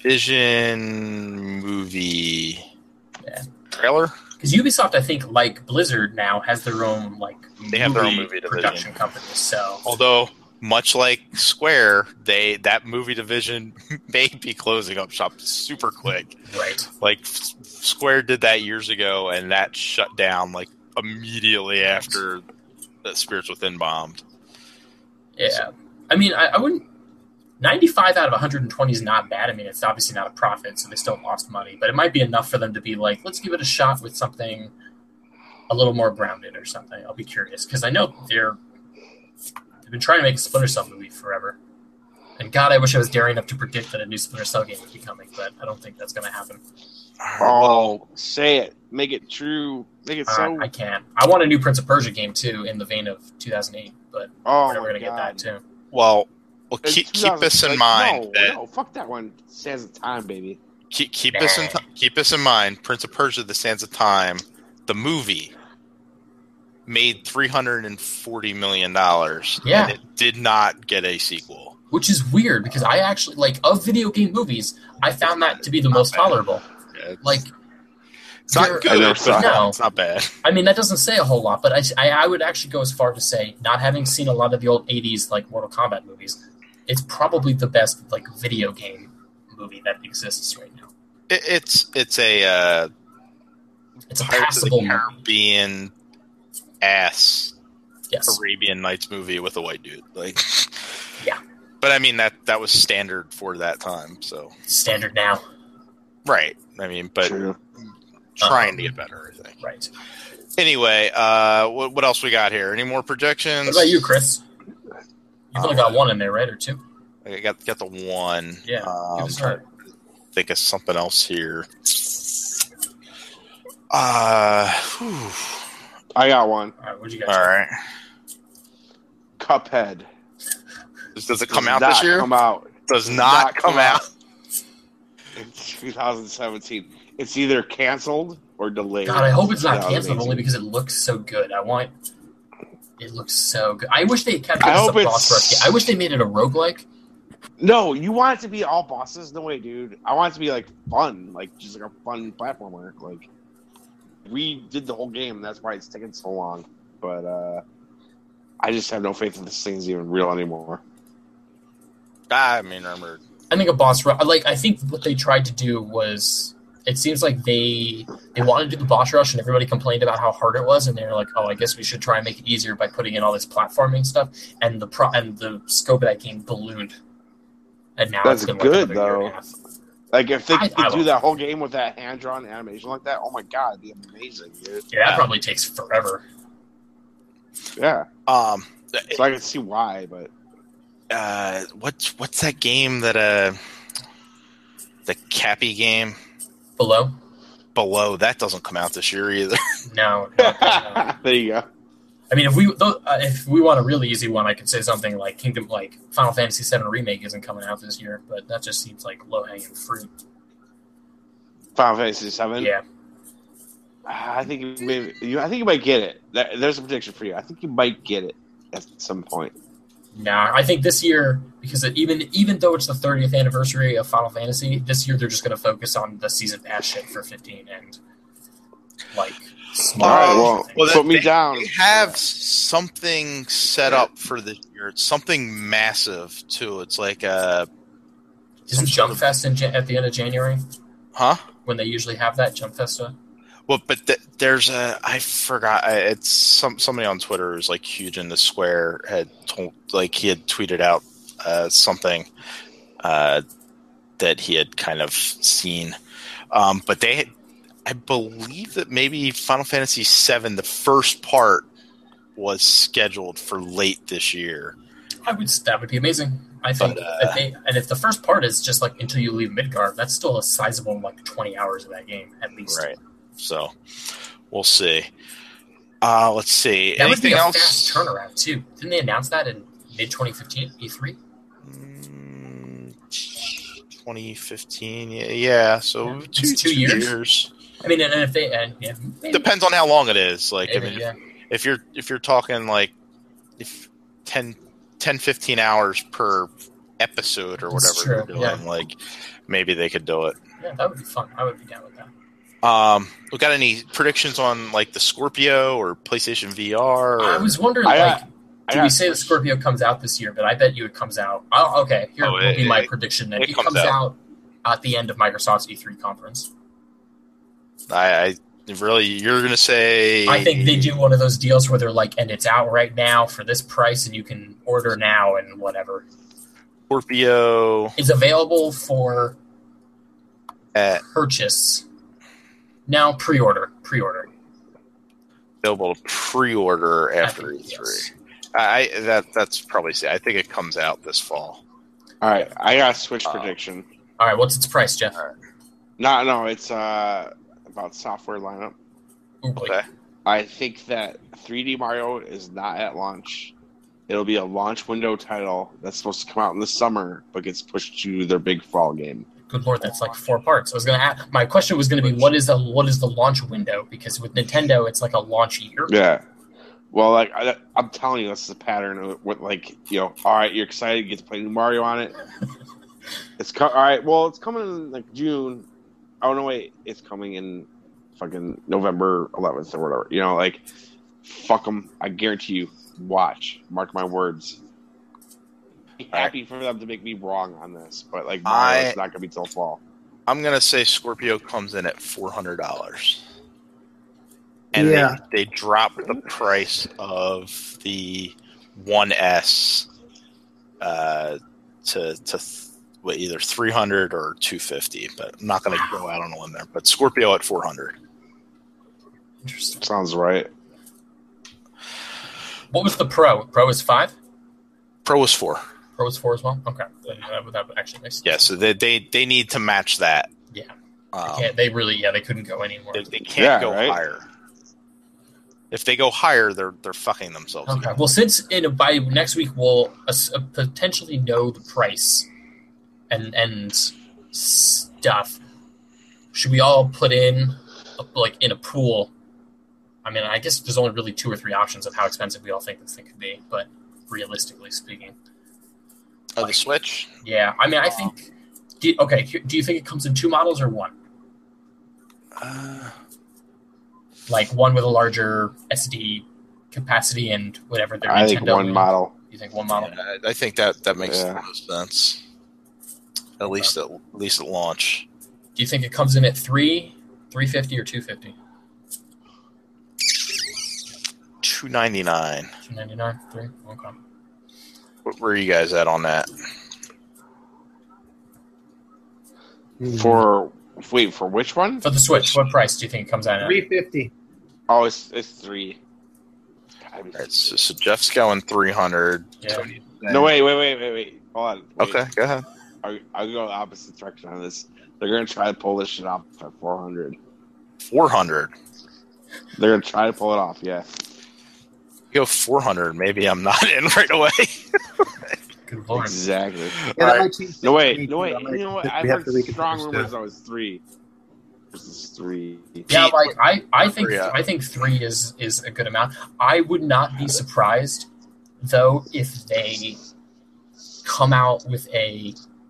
Vision movie Yeah. trailer. Because Ubisoft, I think, like Blizzard now, has their own like They have their own movie division. production company. So Although, much like Square, they that movie division may be closing up shop super quick. right. Like S- Square did that years ago, and that shut down like immediately after the Spirits Within bombed. Yeah. I mean, I, I wouldn't. ninety-five out of one hundred twenty is not bad. I mean, it's obviously not a profit, so they still lost money. But it might be enough for them to be like, let's give it a shot with something a little more grounded or something. I'll be curious because I know they're they've been trying to make a Splinter Cell movie forever. And God, I wish I was daring enough to predict that a new Splinter Cell game would be coming, but I don't think that's going to happen. Oh, say it. Make it true. Make it Uh, so. I can't. I want a new Prince of Persia game too, in the vein of two thousand eight, but oh, we're never my going to get that God. too. Well, well, It's keep keep this in like, mind No, that no, fuck that one. Stands the time, baby. keep keep this in t- keep this in mind. Prince of Persia: The Sands of Time, the movie, made three hundred and forty million dollars. Yeah. and it did not get a sequel. Which is weird because I actually like of video game movies. I found that to be the Not most bad. tolerable. Yeah, it's, Like, it's not there- good, I never but saw it. No. it's not bad. I mean, that doesn't say a whole lot, but I, I, I would actually go as far to say, not having seen a lot of the old eighties like Mortal Kombat movies, it's probably the best like video game movie that exists right now. It, it's it's a uh, It's a Pirates of the passable movie. Caribbean ass Yes. Arabian Nights movie with a white dude. Like, Yeah. But I mean that that was standard for that time. So Standard now. right. I mean, but True. trying to get better. I think. Right. Anyway, uh, what, what else we got here? Any more projections? What about you, Chris? You've only got one in there, right? Or two? I got got the one. Yeah. Um, Give us a think of something else here. Uh, whew. I got one. All right, what'd you guys all right. Cuphead. Does, does it come Does out not this year? Come out. Does not come out. in two thousand seventeen. It's either canceled or delayed. God, I hope it's not two thousand canceled eighteen. only because it looks so good. I want. It looks so good. I wish they kept it I as a hope boss it's- rush game. I wish they made it a roguelike No, you want it to be all bosses? No way, dude. I want it to be like fun, like just like a fun platformer. Like we did the whole game, that's why it's taking so long. But uh I just have no faith that this thing's even real anymore. I mean, remember. I think a boss rush. Like I think what they tried to do was. It seems like they they wanted to do the boss rush, and everybody complained about how hard it was, and they were like, "Oh, I guess we should try and make it easier by putting in all this platforming stuff." And the pro- and the scope of that game ballooned, and now That's it's been good, like another year though. and a half. Like if they I- could I do love that it. whole game with that hand drawn animation like that, oh my god, it'd be amazing, dude. Yeah, that Yeah. probably takes forever. Yeah, Um, so I can see why, but uh, what's what's that game that uh, the Cappy game Below, Below that doesn't come out this year either. no. Not that, no. there you go. I mean, if we though, uh, if we want a really easy one, I could say something like Kingdom, like Final Fantasy seven Remake isn't coming out this year, but that just seems like low hanging fruit. Final Fantasy seven. Yeah, I think you maybe you. I think you might get it. There- There's a prediction for you. I think you might get it at some point. nah. I think this year, because it, even even though it's the thirtieth anniversary of Final Fantasy, this year they're just going to focus on the season pass shit for fifteen and like small. All right, Oh, well, well, put me they- down. They have something set up for this year. It's something massive too. It's like a Isn't Jump Fest in, Jan- at the end of January huh? when they usually have that Jump Festa? Well, but th- there's a I forgot. I, it's some somebody on Twitter who's like huge in the Square had told like he had tweeted out uh, something uh, that he had kind of seen, um, but they had, I believe that maybe Final Fantasy seven, the first part, was scheduled for late this year. I would that would be amazing. I think But, uh, if they and if the first part is just like until you leave Midgard, that's still a sizable like twenty hours of that game at least. Right. So we'll see. Uh, let's see. That would be Anything a else? fast turnaround too. Didn't they announce that in mid twenty fifteen E three? Mm, twenty fifteen. Yeah, yeah. So Yeah, two, it's two two years. years. I mean, and, and if they and yeah, maybe, Depends on how long it is. Like, maybe, I mean, yeah. if, if you're if you're talking like if ten, ten, fifteen hours per episode or That's whatever true, they're doing, yeah. like maybe they could do it. yeah, that would be fun. I would be down with that. Um, we got any predictions on like the Scorpio or PlayStation V R? Or, I was wondering, I, uh, like, I do got- we say the Scorpio comes out this year? But I bet you it comes out. Oh, okay, here Oh, will it- be my it- prediction. Then it it, comes comes out. out. at the end of Microsoft's E three conference. I, I really, you're gonna say? I think they do one of those deals where they're like, and it's out right now for this price, and you can order now and whatever. Scorpio It's available for at purchase now. Pre-order, pre-order. available to pre-order after I E think, three. yes. I that that's probably I think it comes out this fall. All right, I got a Switch Uh, prediction. All right, what's its price, Jeff? No, no, it's uh about software lineup. Ooh, boy. Okay. I think that three D Mario is not at launch. It'll be a launch window title that's supposed to come out in the summer, but gets pushed to their big fall game. Good lord, that's like four parts. I was gonna ask, my question was gonna be, what is the what is the launch window? Because with Nintendo, it's like a launch year. Yeah. Well, like I, I'm telling you, this is a pattern of what, like, you know, all right, you're excited, you get to play new Mario on it. It's co- all right. Well, it's coming in like June. Oh no, wait, it's coming in fucking November eleventh or whatever. You know, like, fuck them. I guarantee you. Watch, mark my words. Be happy for them to make me wrong on this, but like, Mario's I- not gonna be till fall. I'm gonna say Scorpio comes in at four hundred dollars, and Yeah. they they drop the price of the one S uh, to to what, either three hundred or two fifty. But I'm not gonna go out on a limb there. But Scorpio at four hundred. Interesting. Sounds right. What was the Pro? Pro is five. Pro is four. Pro is four as well. Okay, then that, that actually makes sense. Yeah, so they they, they need to match that. Yeah. Um, Yeah, they really, yeah, they couldn't go anymore. they, they can't Yeah, go right? higher. If they go higher, they're they're fucking themselves. Okay. Well, since in a, by next week we'll uh, uh, potentially know the price and and stuff, should we all put in a, like in a pool? I mean, I guess there's only really two or three options of how expensive we all think this thing could be, but realistically speaking, Oh, the Switch? Yeah, I mean, I think. Do you, okay, do you think it comes in two models or one? Uh, Like one with a larger S D capacity and whatever their I Nintendo. think one wing? model. You think one model? yeah, I think that, that makes Yeah. the most sense. At least at, at least at launch. Do you think it comes in at three, three fifty, or two fifty? two ninety-nine. Two ninety nine, three. Okay. What were you guys at on that? For wait, for which one? For the Switch, what price do you think it comes out at? Three fifty. Oh, it's it's three. All right, so, so Jeff's going three hundred. Yeah. No, wait, wait, wait, wait, wait. Hold on. Wait. Okay, go ahead. I'll, I'll go the opposite direction on this. They're gonna try to pull this shit off at four hundred. four hundred. They're gonna try to pull it off. Yeah. Go four hundred. Maybe I'm not in right away. Good lord. Exactly. Yeah, that Alright. might change No things. wait, no wait. That might- You know what? we I've have heard to reconsider strong stuff. rumors. Though it's three. This is three. Yeah, like I, I think Yeah. I think three is is a good amount. I would not be surprised though if they come out with a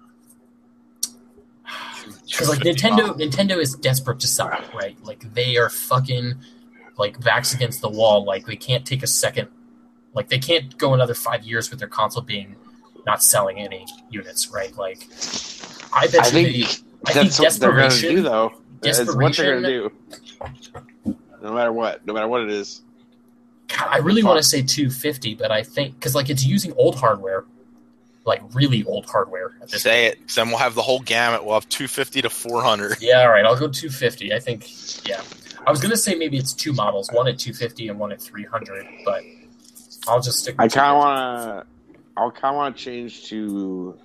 because like Nintendo Nintendo is desperate to sell, right? Like they are fucking like backs against the wall. Like they can't take a second. Like they can't go another five years with their console being not selling any units, right? Like I bet I you think they, I think that's what they're gonna desperation. do, though. It's what they're gonna Desperation- do. No matter what, no matter what it is. God, I really want to say two fifty, but I think because like it's using old hardware, like really old hardware. At this Say it. 'Cause then we'll have the whole gamut. We'll have two fifty to four hundred. Yeah, all right, I'll go two fifty. I think, yeah. I was gonna say maybe it's two models, one at two fifty and one at three hundred, but I'll just stick. I With kind of two fifty. want to. I kind of want to change to.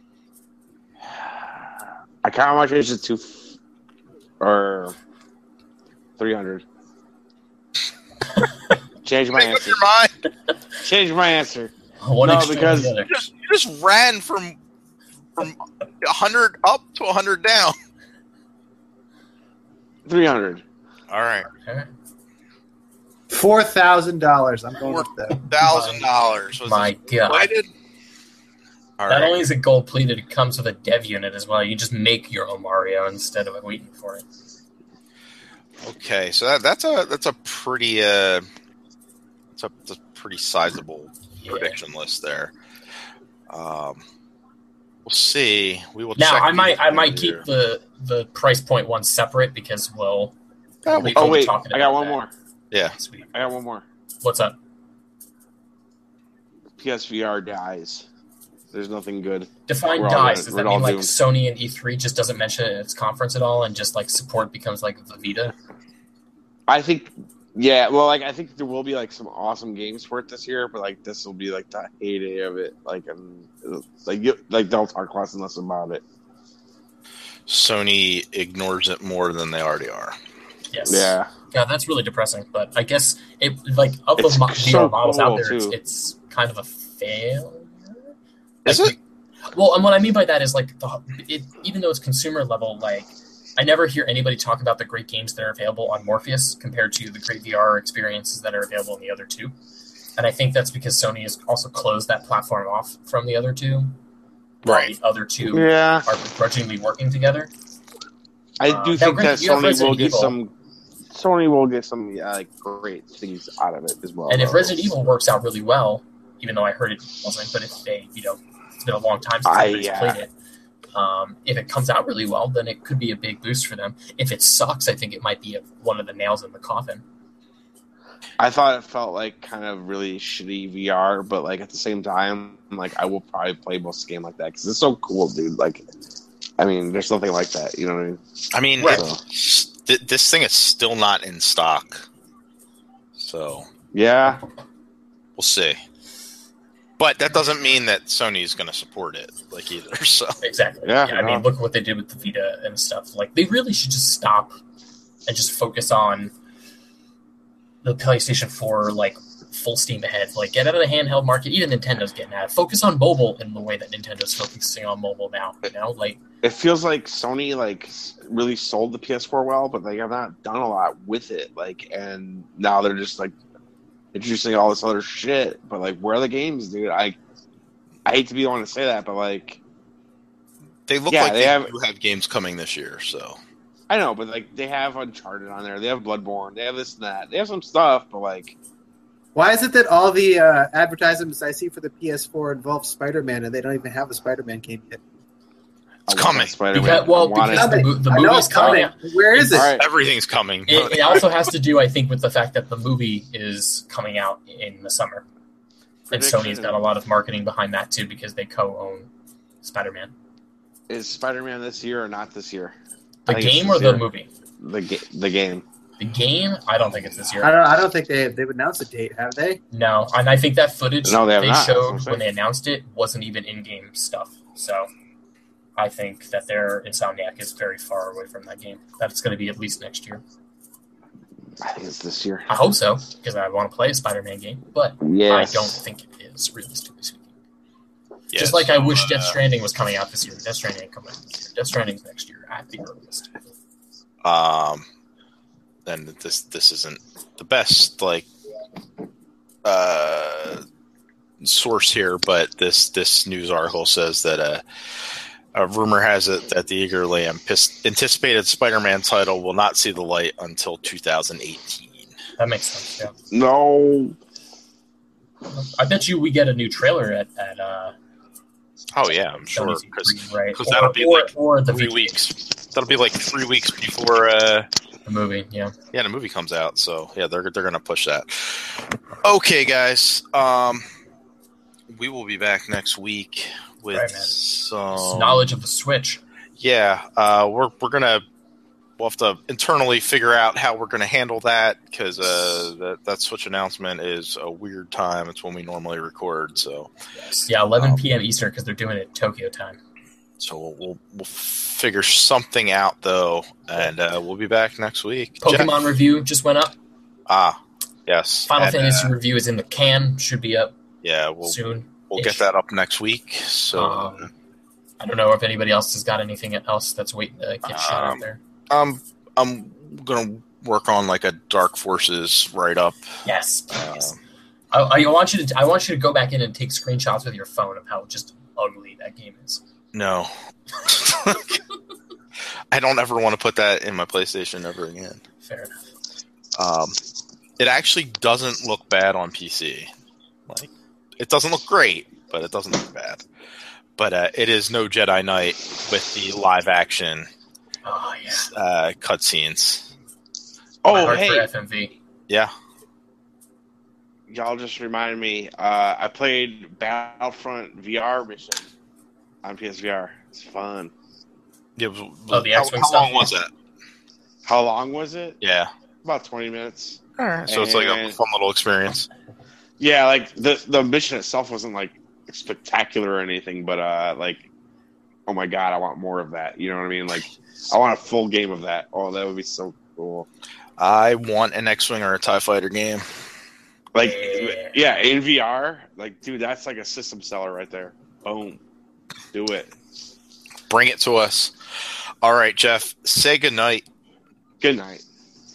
I kind of want to change it to, or three hundred. Change my Make up answer. your mind. Change my answer. One No, extreme or because- the other. You just, you just ran from from one hundred up to one hundred down. Three hundred. All right. Okay. Four thousand dollars. I'm going with that. one thousand dollars. My God, Inflated? All not right. only is it gold plated, it comes with a dev unit as well. You just make your own Mario instead of waiting for it. Okay, so that, that's a that's a pretty uh, it's a, it's a pretty sizable Yeah. prediction list there. Um, we'll see. We will. Now check I might I these might later. keep the the price point one separate because we'll. Oh, we'll be Oh wait, talking I got about one that. more. Yeah. Sweet. I got one more. What's up? P S V R dies. There's nothing good. Define We're all dies. done. Does We're that all mean like doomed. Sony and E three just doesn't mention it in its conference at all, and just like support becomes like the Vita? I think, yeah. Well, like I think there will be like some awesome games for it this year, but like this will be like the heyday of it. Like, um, like you, like they'll talk less and less about it. Sony ignores it more than they already are. Yes. Yeah. Yeah, that's really depressing. But I guess it like of the It's mo- so V R models out cool, there, it's, too. it's kind of a failure. Is Like, it? Well, and what I mean by that is like the it, even though it's consumer level, like I never hear anybody talk about the great games that are available on Morpheus compared to the great V R experiences that are available in the other two. And I think that's because Sony has also closed that platform off from the other two. while Right. The other two Yeah. are begrudgingly working together. I Uh, do now, think granted, that you have Sony will Resident get Evil. some. Sony will get some yeah, like great things out of it as well. And if though. Resident Evil works out really well, even though I heard it wasn't, but if they, you know, it's been a long time since I- anybody's yeah. played it. Um, if it comes out really well, then it could be a big boost for them. If it sucks, I think it might be a, one of the nails in the coffin. I thought it felt like kind of really shitty V R, but like at the same time, like I will probably play most game like that because it's so cool, dude. Like, I mean, there's nothing like that. You know what I mean? I mean, Right. it- th- this thing is still not in stock, so Yeah. we'll see. But that doesn't mean that Sony's going to support it, like either. So Exactly. Yeah, I mean, yeah. look at what they did with the Vita and stuff. Like, they really should just stop and just focus on the PlayStation four, like, full steam ahead. Like, get out of the handheld market. Even Nintendo's getting at it. Focus on mobile in the way that Nintendo's focusing on mobile now. You know, like, It feels like Sony like really sold the P S four well, but they have not done a lot with it. Like, and now they're just like introducing all this other shit. But like, where are the games, dude? I I hate to be the one to say that, but like, They look Yeah, like they they, have- do have games coming this year, so I know, but like they have Uncharted on there, they have Bloodborne, they have this and that, they have some stuff, but like, Why is it that all the uh, advertisements I see for the P S four involve Spider-Man and they don't even have a Spider-Man game yet? it's I want coming. that Spider-Man. Because, well, I want because it. the, mo- the I know movie's it's coming. coming. Where is it? All right. Everything's coming. It, it also has to do, I think, with the fact that the movie is coming out in the summer. And Prediction. Sony's got a lot of marketing behind that, too, because they co-own Spider-Man. Is Spider-Man this year or not this year? The I think it's game this or the year. movie? The ga- the game. The game? I don't think it's this I year. don't. I don't think they they've announced a date, have they? No, and I think that footage No, they have they not. That's what I'm showed saying. when they announced it wasn't even in-game stuff. So I think that their Insomniac is very far away from that game. That it's going to be at least next year. I think it's this year. I hope so, because I want to play a Spider-Man game, but Yes. I don't think it is, realistically speaking. Yeah, Just like I so, wish uh, Death Stranding was coming out this year. Death Stranding ain't coming out this year. Death Stranding's next year at the earliest. Um, and this this isn't the best like uh source here, but this this news article says that uh, a rumor has it that the eagerly ampis- anticipated Spider-Man title will not see the light until two thousand eighteen. That makes sense, No. yeah. I bet you we get a new trailer at, at uh, Oh yeah, I'm sure Sony's E because three, right? because that'll Or- be or- like or the three video- weeks. That'll be like three weeks before uh The movie, yeah. yeah the movie comes out. So yeah, they're they're gonna push that. Okay, guys. Um, we will be back next week with Right, man. some Knowledge of the Switch. Yeah, uh, we're we're gonna we'll have to internally figure out how we're gonna handle that because uh, that that Switch announcement is a weird time. It's when we normally record, so Yeah, eleven Um, p.m. Eastern because they're doing it Tokyo time. so we'll we'll, we'll figure something out though, and uh, we'll be back next week. Pokemon Jeff? review just went up. Ah, yes. Final And, Fantasy uh, review is in the can. Should be up yeah, we'll soon. we'll get that up next week. So. Um, I don't know if anybody else has got anything else that's waiting to get shot out Um, there. Um, I'm gonna work on like a Dark Forces write up. Yes, please. Um, I, I want you to. I want you to go back in and take screenshots with your phone of how just ugly that game is. no, I don't ever want to put that in my PlayStation ever again. Fair enough. Um, it actually doesn't look bad on P C. Like, it doesn't look great, but it doesn't look bad. But uh, it is no Jedi Knight with the live action Oh yeah. uh, cutscenes. My Oh, heart for hey, F M V. Yeah. y'all just reminded me. Uh, I played Battlefront V R mission on P S V R. It's fun. Yeah, was- Oh, the how, X-Wing how long stuff? was that? How long was it? Yeah. About twenty minutes. All right. So it's like a And- fun little experience. Yeah, like the the mission itself wasn't like spectacular or anything, but uh, like, oh my god, I want more of that. You know what I mean? Like, I want a full game of that. Oh, that would be so cool. I want an X-Wing or a TIE Fighter game. Like, Yeah. yeah, in V R, like, dude, that's like a system seller right there. Boom, do it. Bring it to us. All right, Jeff. Say goodnight. Good night.